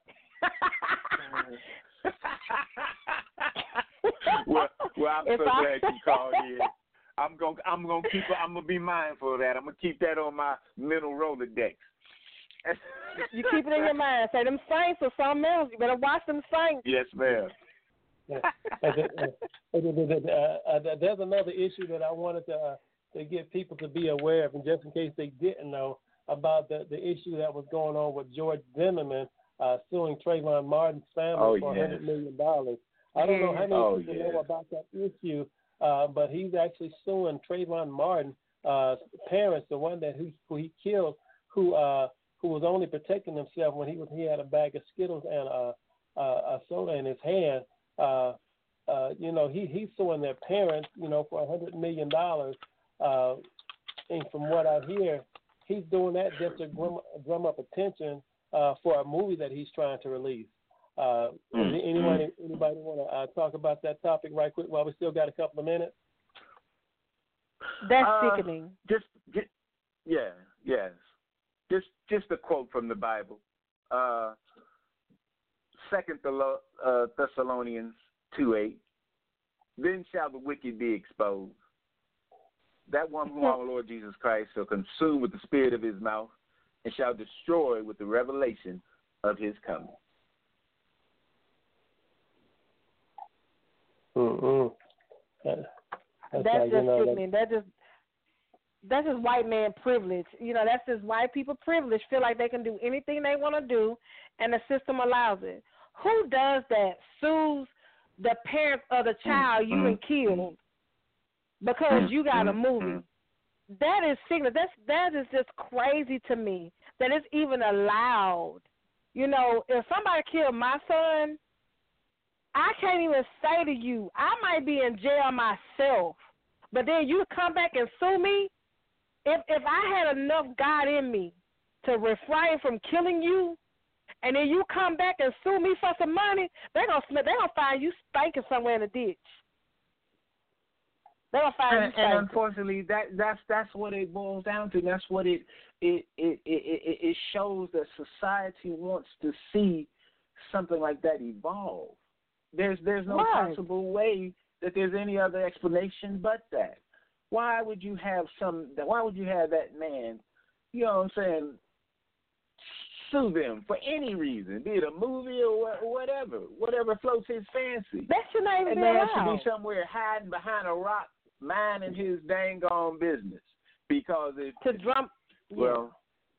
well, well, I'm if so I... glad you called in. I'm gonna, I'm gonna keep, I'm gonna be mindful of that. I'm gonna keep that on my mental Rolodex. You keep it in your mind. Say them Saints or something else. You better watch them Saints. Yes, ma'am. There's another issue that I wanted to uh, to get people to be aware of, and just in case they didn't know about the, the issue that was going on with George Zimmerman uh, suing Trayvon Martin's family oh, for yes. one hundred million dollars. I don't know how many oh, people yes. know about that issue, uh, but he's actually suing Trayvon Martin's uh, parents, the one that who, who he killed, who uh, who was only protecting himself when he was he had a bag of Skittles and a, a, a soda in his hand. Uh, uh, you know, he he's suing their parents, you know, for a hundred million dollars. Uh, and from what I hear, he's doing that just to drum, drum up attention uh, for a movie that he's trying to release. Uh, mm-hmm. Anybody anybody want to uh, talk about that topic right quick while we still got a couple of minutes? That's uh, sickening. Just, just yeah, yes. Just just a quote from the Bible. Uh, Second uh, Thessalonians two eight. Then shall the wicked be exposed. That one whom our Lord Jesus Christ shall consume with the spirit of his mouth and shall destroy with the revelation of his coming. Mm-mm. That, that's, that's just you know, sickening. That just that's just white man privilege. You know, that's just white people privilege. Feel like they can do anything they want to do, and the system allows it. Who does that? Sues the parents of the child mm-hmm. you done killed because mm-hmm. you got a movie. That is sickening. That's that is just crazy to me that it's even allowed. You know, if somebody killed my son, I can't even say to you, I might be in jail myself, but then you come back and sue me. If if I had enough God in me to refrain from killing you, and then you come back and sue me for some money, they're gonna they're gonna find you spanking somewhere in the ditch. They're gonna find and, you spanking. And unfortunately, that that's that's what it boils down to. That's what it it it it, it shows that society wants to see something like that evolve. There's there's no right. possible way that there's any other explanation but that. Why would you have some? Why would you have that man? You know what I'm saying? Sue them for any reason, be it a movie or whatever, whatever floats his fancy. That should not even and be man allowed. should be somewhere hiding behind a rock, minding his dang on business. Because if to drum, well,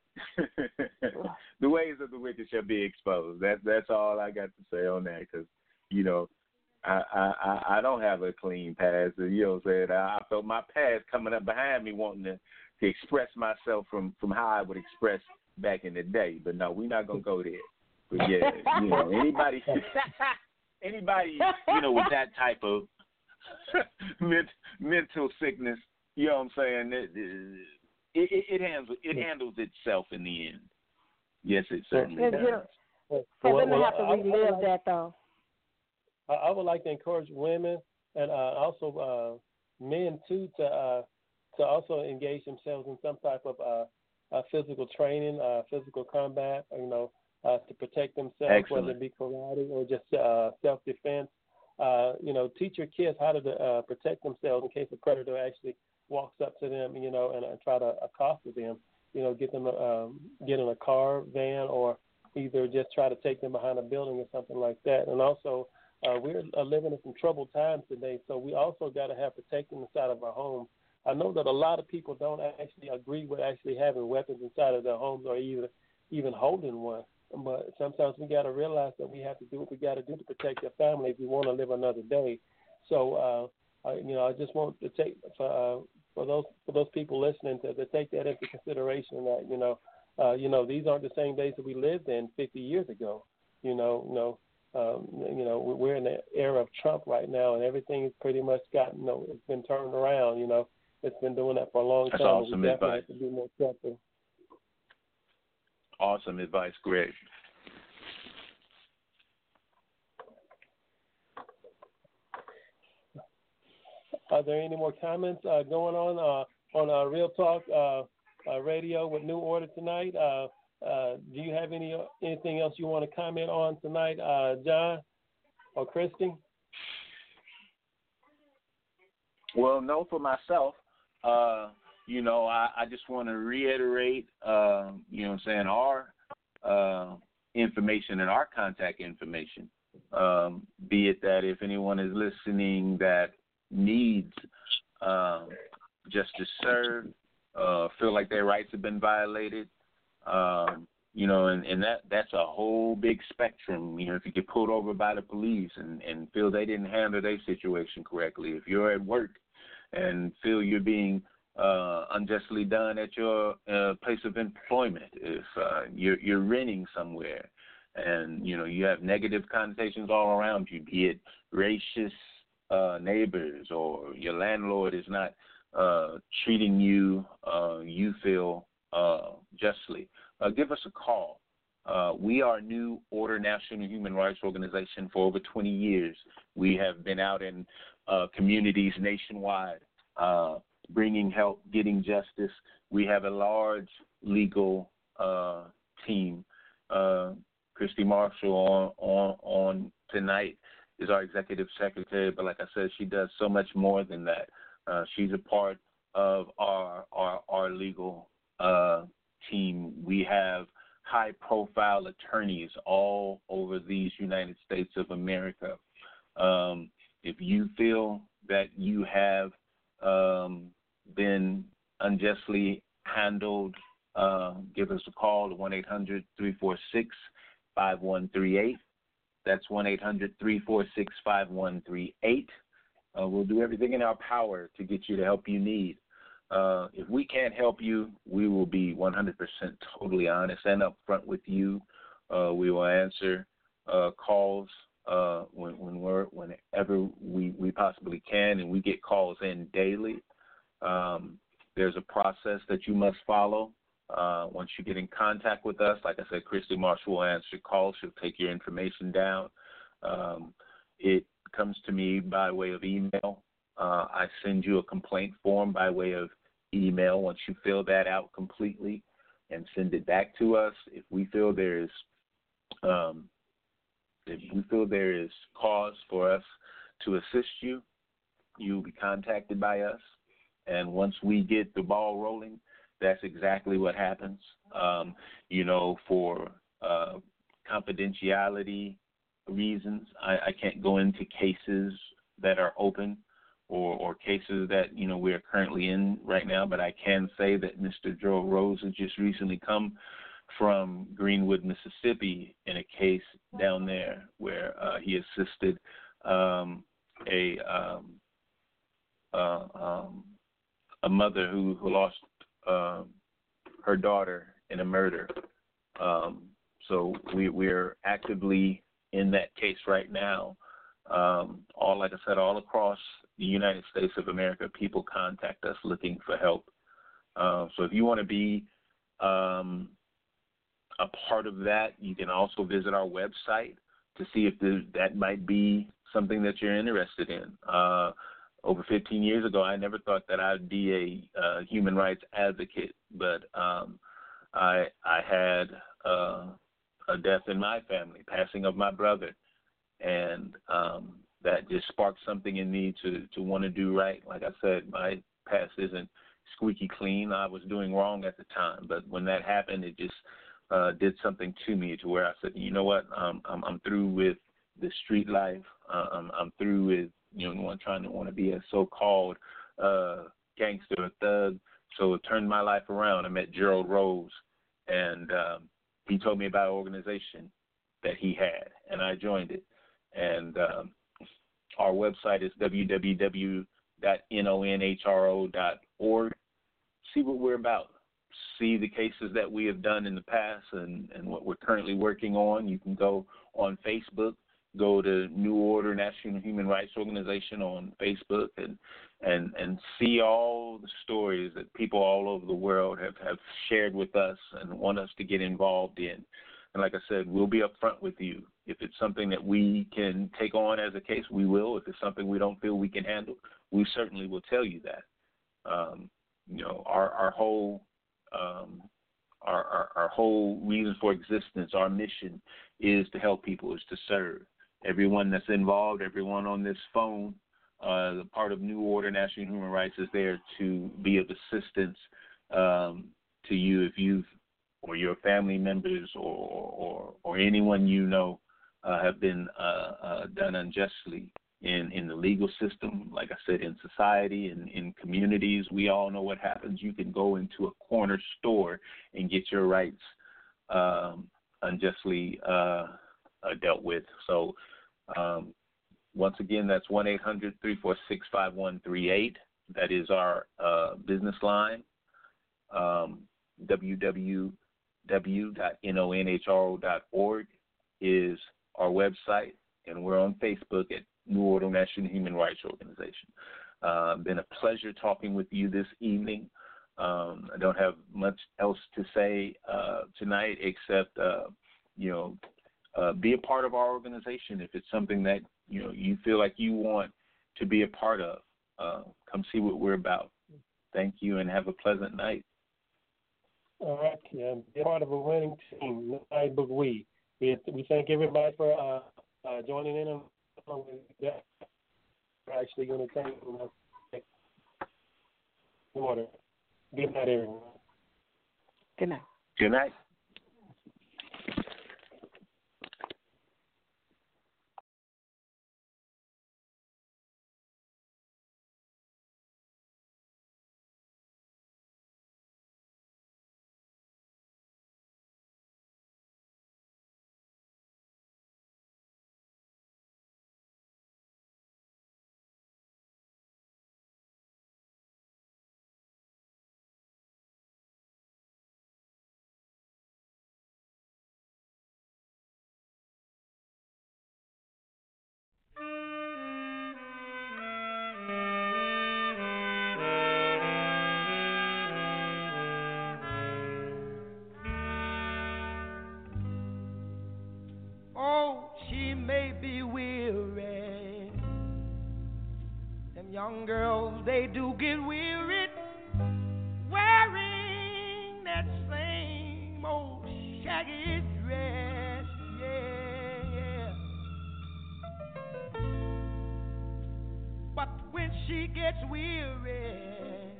the ways of the wicked shall be exposed. That's that's all I got to say on that. Because you know, I, I I don't have a clean past. You know what I'm saying? I felt my past coming up behind me, wanting to, to express myself from, from how I would express back in the day. But no, we're not gonna go there. But yeah, you know, anybody, anybody, you know, with that type of mental sickness, you know what I'm saying? It it, it, it handles it handles itself in the end. Yes, it certainly and, does. You know, for them to have to relive I, I, that though. I would like to encourage women and uh, also uh, men too to uh, to also engage themselves in some type of uh, uh, physical training, uh, physical combat. You know, uh, to protect themselves, Excellent. whether it be karate or just uh, self-defense. Uh, you know, teach your kids how to uh, protect themselves in case a predator actually walks up to them. You know, and uh, try to accost them. You know, get them um, get in a car, van, or either just try to take them behind a building or something like that. And also. Uh, we're uh, living in some troubled times today, so we also got to have protection inside of our homes. I know that a lot of people don't actually agree with actually having weapons inside of their homes or even even holding one. But sometimes we got to realize that we have to do what we got to do to protect your family if we want to live another day. So, uh, I, you know, I just want to take for uh, for those for those people listening to, to take that into consideration. That you know, uh, you know, these aren't the same days that we lived in fifty years ago. You know, you know. Um, you know, we're in the era of Trump right now, and everything's pretty much gotten, you know, it's been turned around. You know, it's been doing that for a long That's time. Awesome we advice. Have to be more careful. Awesome advice, Greg. Are there any more comments uh, going on uh, on uh, Real Talk uh, uh, Radio with New Order tonight? Uh, Uh, do you have any anything else you want to comment on tonight, uh, John or Christy? Well, no, for myself, uh, you know, I, I just want to reiterate, uh, you know what I'm saying, our uh, information and our contact information. Um, be it that if anyone is listening that needs um, justice served, uh, feel like their rights have been violated, um, you know, and, and that that's a whole big spectrum. You know, if you get pulled over by the police and, and feel they didn't handle their situation correctly, if you're at work and feel you're being uh, unjustly done at your uh, place of employment, if uh, you're, you're renting somewhere and, you know, you have negative connotations all around you, be it racist uh, neighbors or your landlord is not uh, treating you, uh, you feel uh, justly, uh, give us a call. Uh, we are New Order National Human Rights Organization for over twenty years. We have been out in uh, communities nationwide, uh, bringing help, getting justice. We have a large legal uh, team. Uh, Christy Marshall on, on on tonight is our executive secretary, but like I said, she does so much more than that. Uh, she's a part of our our, our legal uh, team. We have high-profile attorneys all over these United States of America. Um, if you feel that you have um, been unjustly handled, uh, give us a call to one eight hundred, three four six, five one three eight. That's one eight hundred, three four six, five one three eight. Uh, we'll do everything in our power to get you the help you need. Uh, if we can't help you, we will be one hundred percent totally honest and upfront with you. Uh, we will answer uh, calls uh, when, when we're, whenever we, we possibly can, and we get calls in daily. Um, there's a process that you must follow. Uh, once you get in contact with us, like I said, Christy Marshall will answer calls. She'll take your information down. Um, it comes to me by way of email. Uh, I send you a complaint form by way of email. Once you fill that out completely and send it back to us, if we feel there is, um, if we feel there is cause for us to assist you, you will be contacted by us. And once we get the ball rolling, that's exactly what happens. Um, you know, for uh, confidentiality reasons, I, I can't go into cases that are open or, or cases that, you know, we are currently in right now, but I can say that Mister Gerald Rose has just recently come from Greenwood, Mississippi, in a case down there where uh, he assisted um, a um, uh, um, a mother who, who lost um, her daughter in a murder. Um, so we, we're actively in that case right now. Um, all, like I said, all across the United States of America, people contact us looking for help. Uh, so if you want to be um, a part of that, you can also visit our website to see if there, that might be something that you're interested in. Uh, over fifteen years ago, I never thought that I'd be a uh, human rights advocate, but um, I, I had uh, a death in my family, passing of my brother, and um, that just sparked something in me to, to want to do right. Like I said, my past isn't squeaky clean. I was doing wrong at the time, but when that happened, it just uh, did something to me to where I said, you know what, um, I'm, I'm through with the street life. Uh, I'm, I'm through with, you know, trying to want to be a so-called uh, gangster or thug. So it turned my life around. I met Gerald Rose, and um, he told me about an organization that he had, and I joined it. And um, our website is w w w dot nonhro dot org. See what we're about. See the cases that we have done in the past and, and what we're currently working on. You can go on Facebook, go to New Order National Human Rights Organization on Facebook and, and, and see all the stories that people all over the world have, have shared with us and want us to get involved in. And like I said, we'll be upfront with you. If it's something that we can take on as a case, we will. If it's something we don't feel we can handle, we certainly will tell you that. Um, you know, our, our whole um, our, our, our whole reason for existence, our mission is to help people, is to serve. Everyone that's involved, everyone on this phone, uh, the part of New Order National Human Rights is there to be of assistance um, to you if you've or your family members or, or or anyone you know uh, have been uh, uh, done unjustly in, in the legal system, like I said, in society and in communities. We all know what happens. You can go into a corner store and get your rights um, unjustly uh, uh, dealt with. So um, once again, that's one eight hundred three four six five one three eight. That is our uh, business line. Um, w w w dot nonhro dot org is our website, and we're on Facebook at New Order National Human Rights Organization. Uh, been a pleasure talking with you this evening. Um, I don't have much else to say uh, tonight except, uh, you know, uh, be a part of our organization. If it's something that, you know, you feel like you want to be a part of, uh, come see what we're about. Thank you, and have a pleasant night. All right, yeah, be part of a winning team. Night book we. We we thank everybody for uh, uh, joining in on that. We're actually going to thank them. Water. Good night, everyone. Good night. Good night. Young girls, they do get wearied wearing that same old shaggy dress, yeah, yeah. But when she gets weary,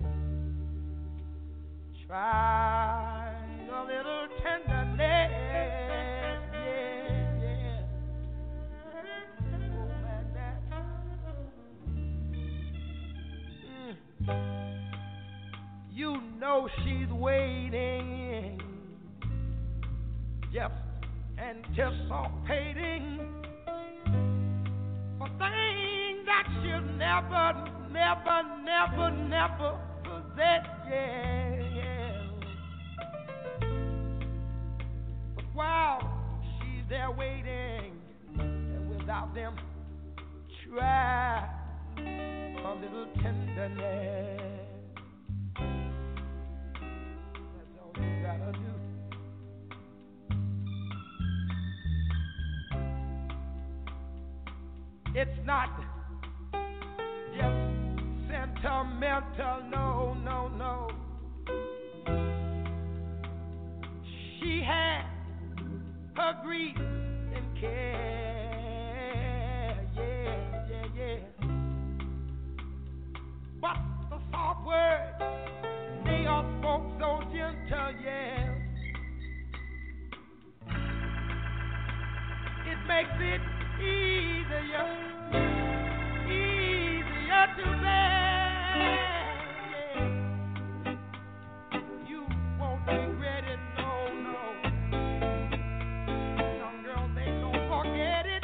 try a little tenderness, yeah, yeah. Oh, man, that. You know she's waiting, just anticipating for things that she'll never, never, never, never possess, yeah, yeah. But while she's there waiting, and without them, try a little tenderness. That's all you gotta do. It's not just sentimental, no, no, no. She had her grief and care, yeah, yeah, yeah. But the soft words, they are spoke so gentle, yeah. It makes it easier, easier to bear, yeah. You won't regret it, no, no. Some girls, they don't forget it.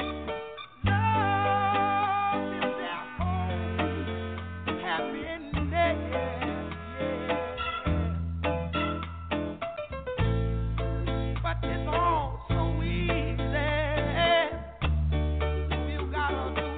Love is their home. Happiness, yeah. But it's all so easy. You gotta do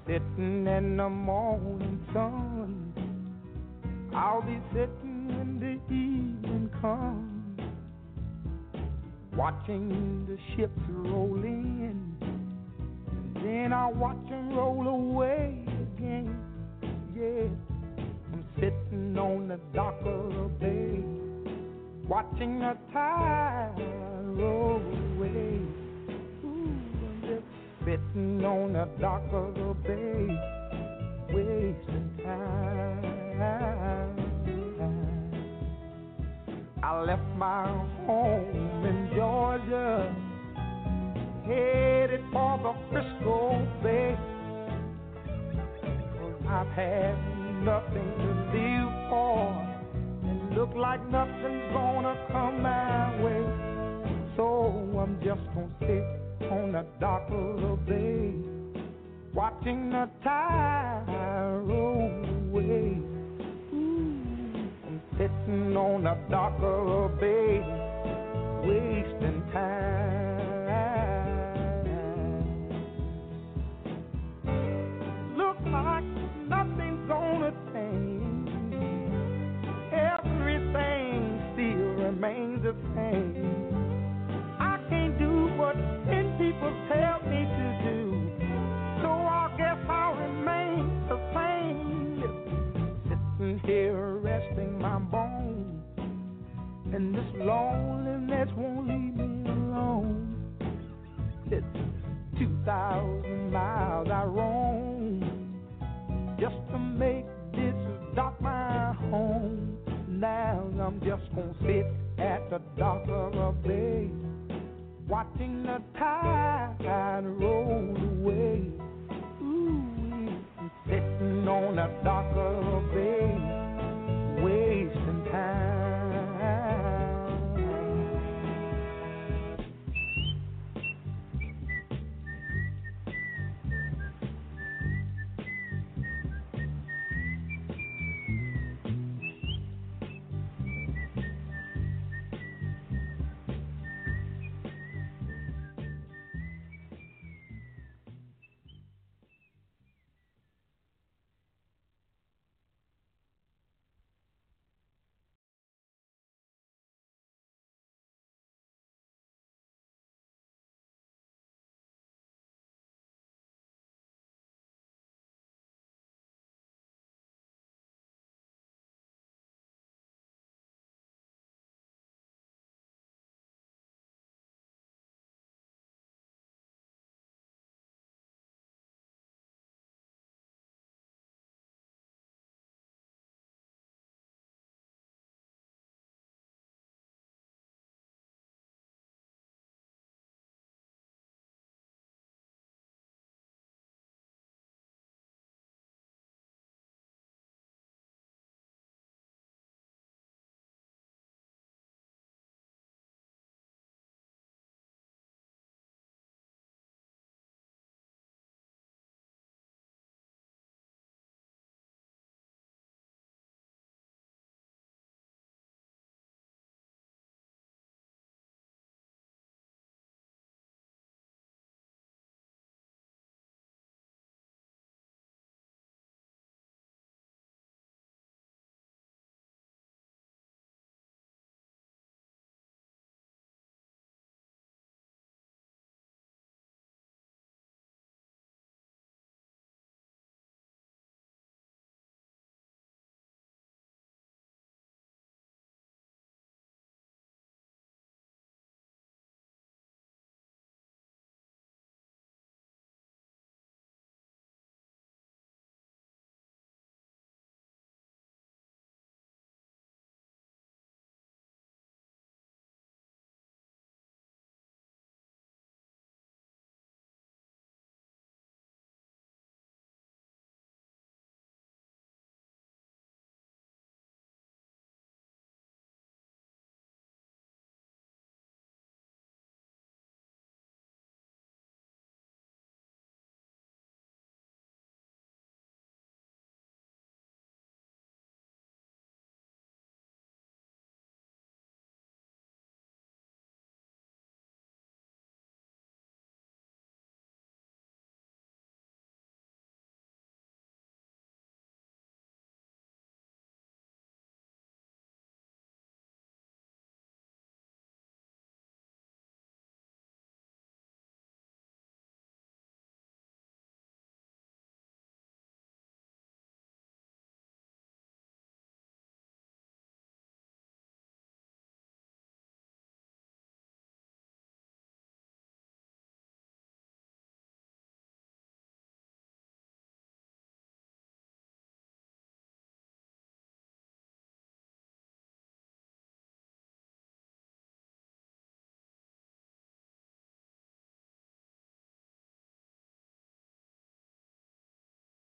sitting in the morning sun. I'll be sitting when the evening comes, watching the ships roll in. Then I'll watch them roll away again. Yeah, I'm sitting on the dock of the bay, watching the tide roll away. Ooh, I'm just sitting on the dock of the bay, wasting time. I left my home in Georgia, headed for the Frisco Bay. I've had nothing to live for, and look like nothing's gonna come my way. So I'm just gonna sit on the dock of the bay, watching the tide roll away. Ooh, I'm sitting on the dock of the bay, wasting time. Look like nothing's gonna change. Everything still remains the same. I can't do what ten people tell me to do, so I guess I'll remain the same. Sitting here resting my bones, and this loneliness won't leave me alone. It's two thousand miles I roam just to make this dock my home. Now I'm just gonna sit at the dock of a bay, watching the tide roll away.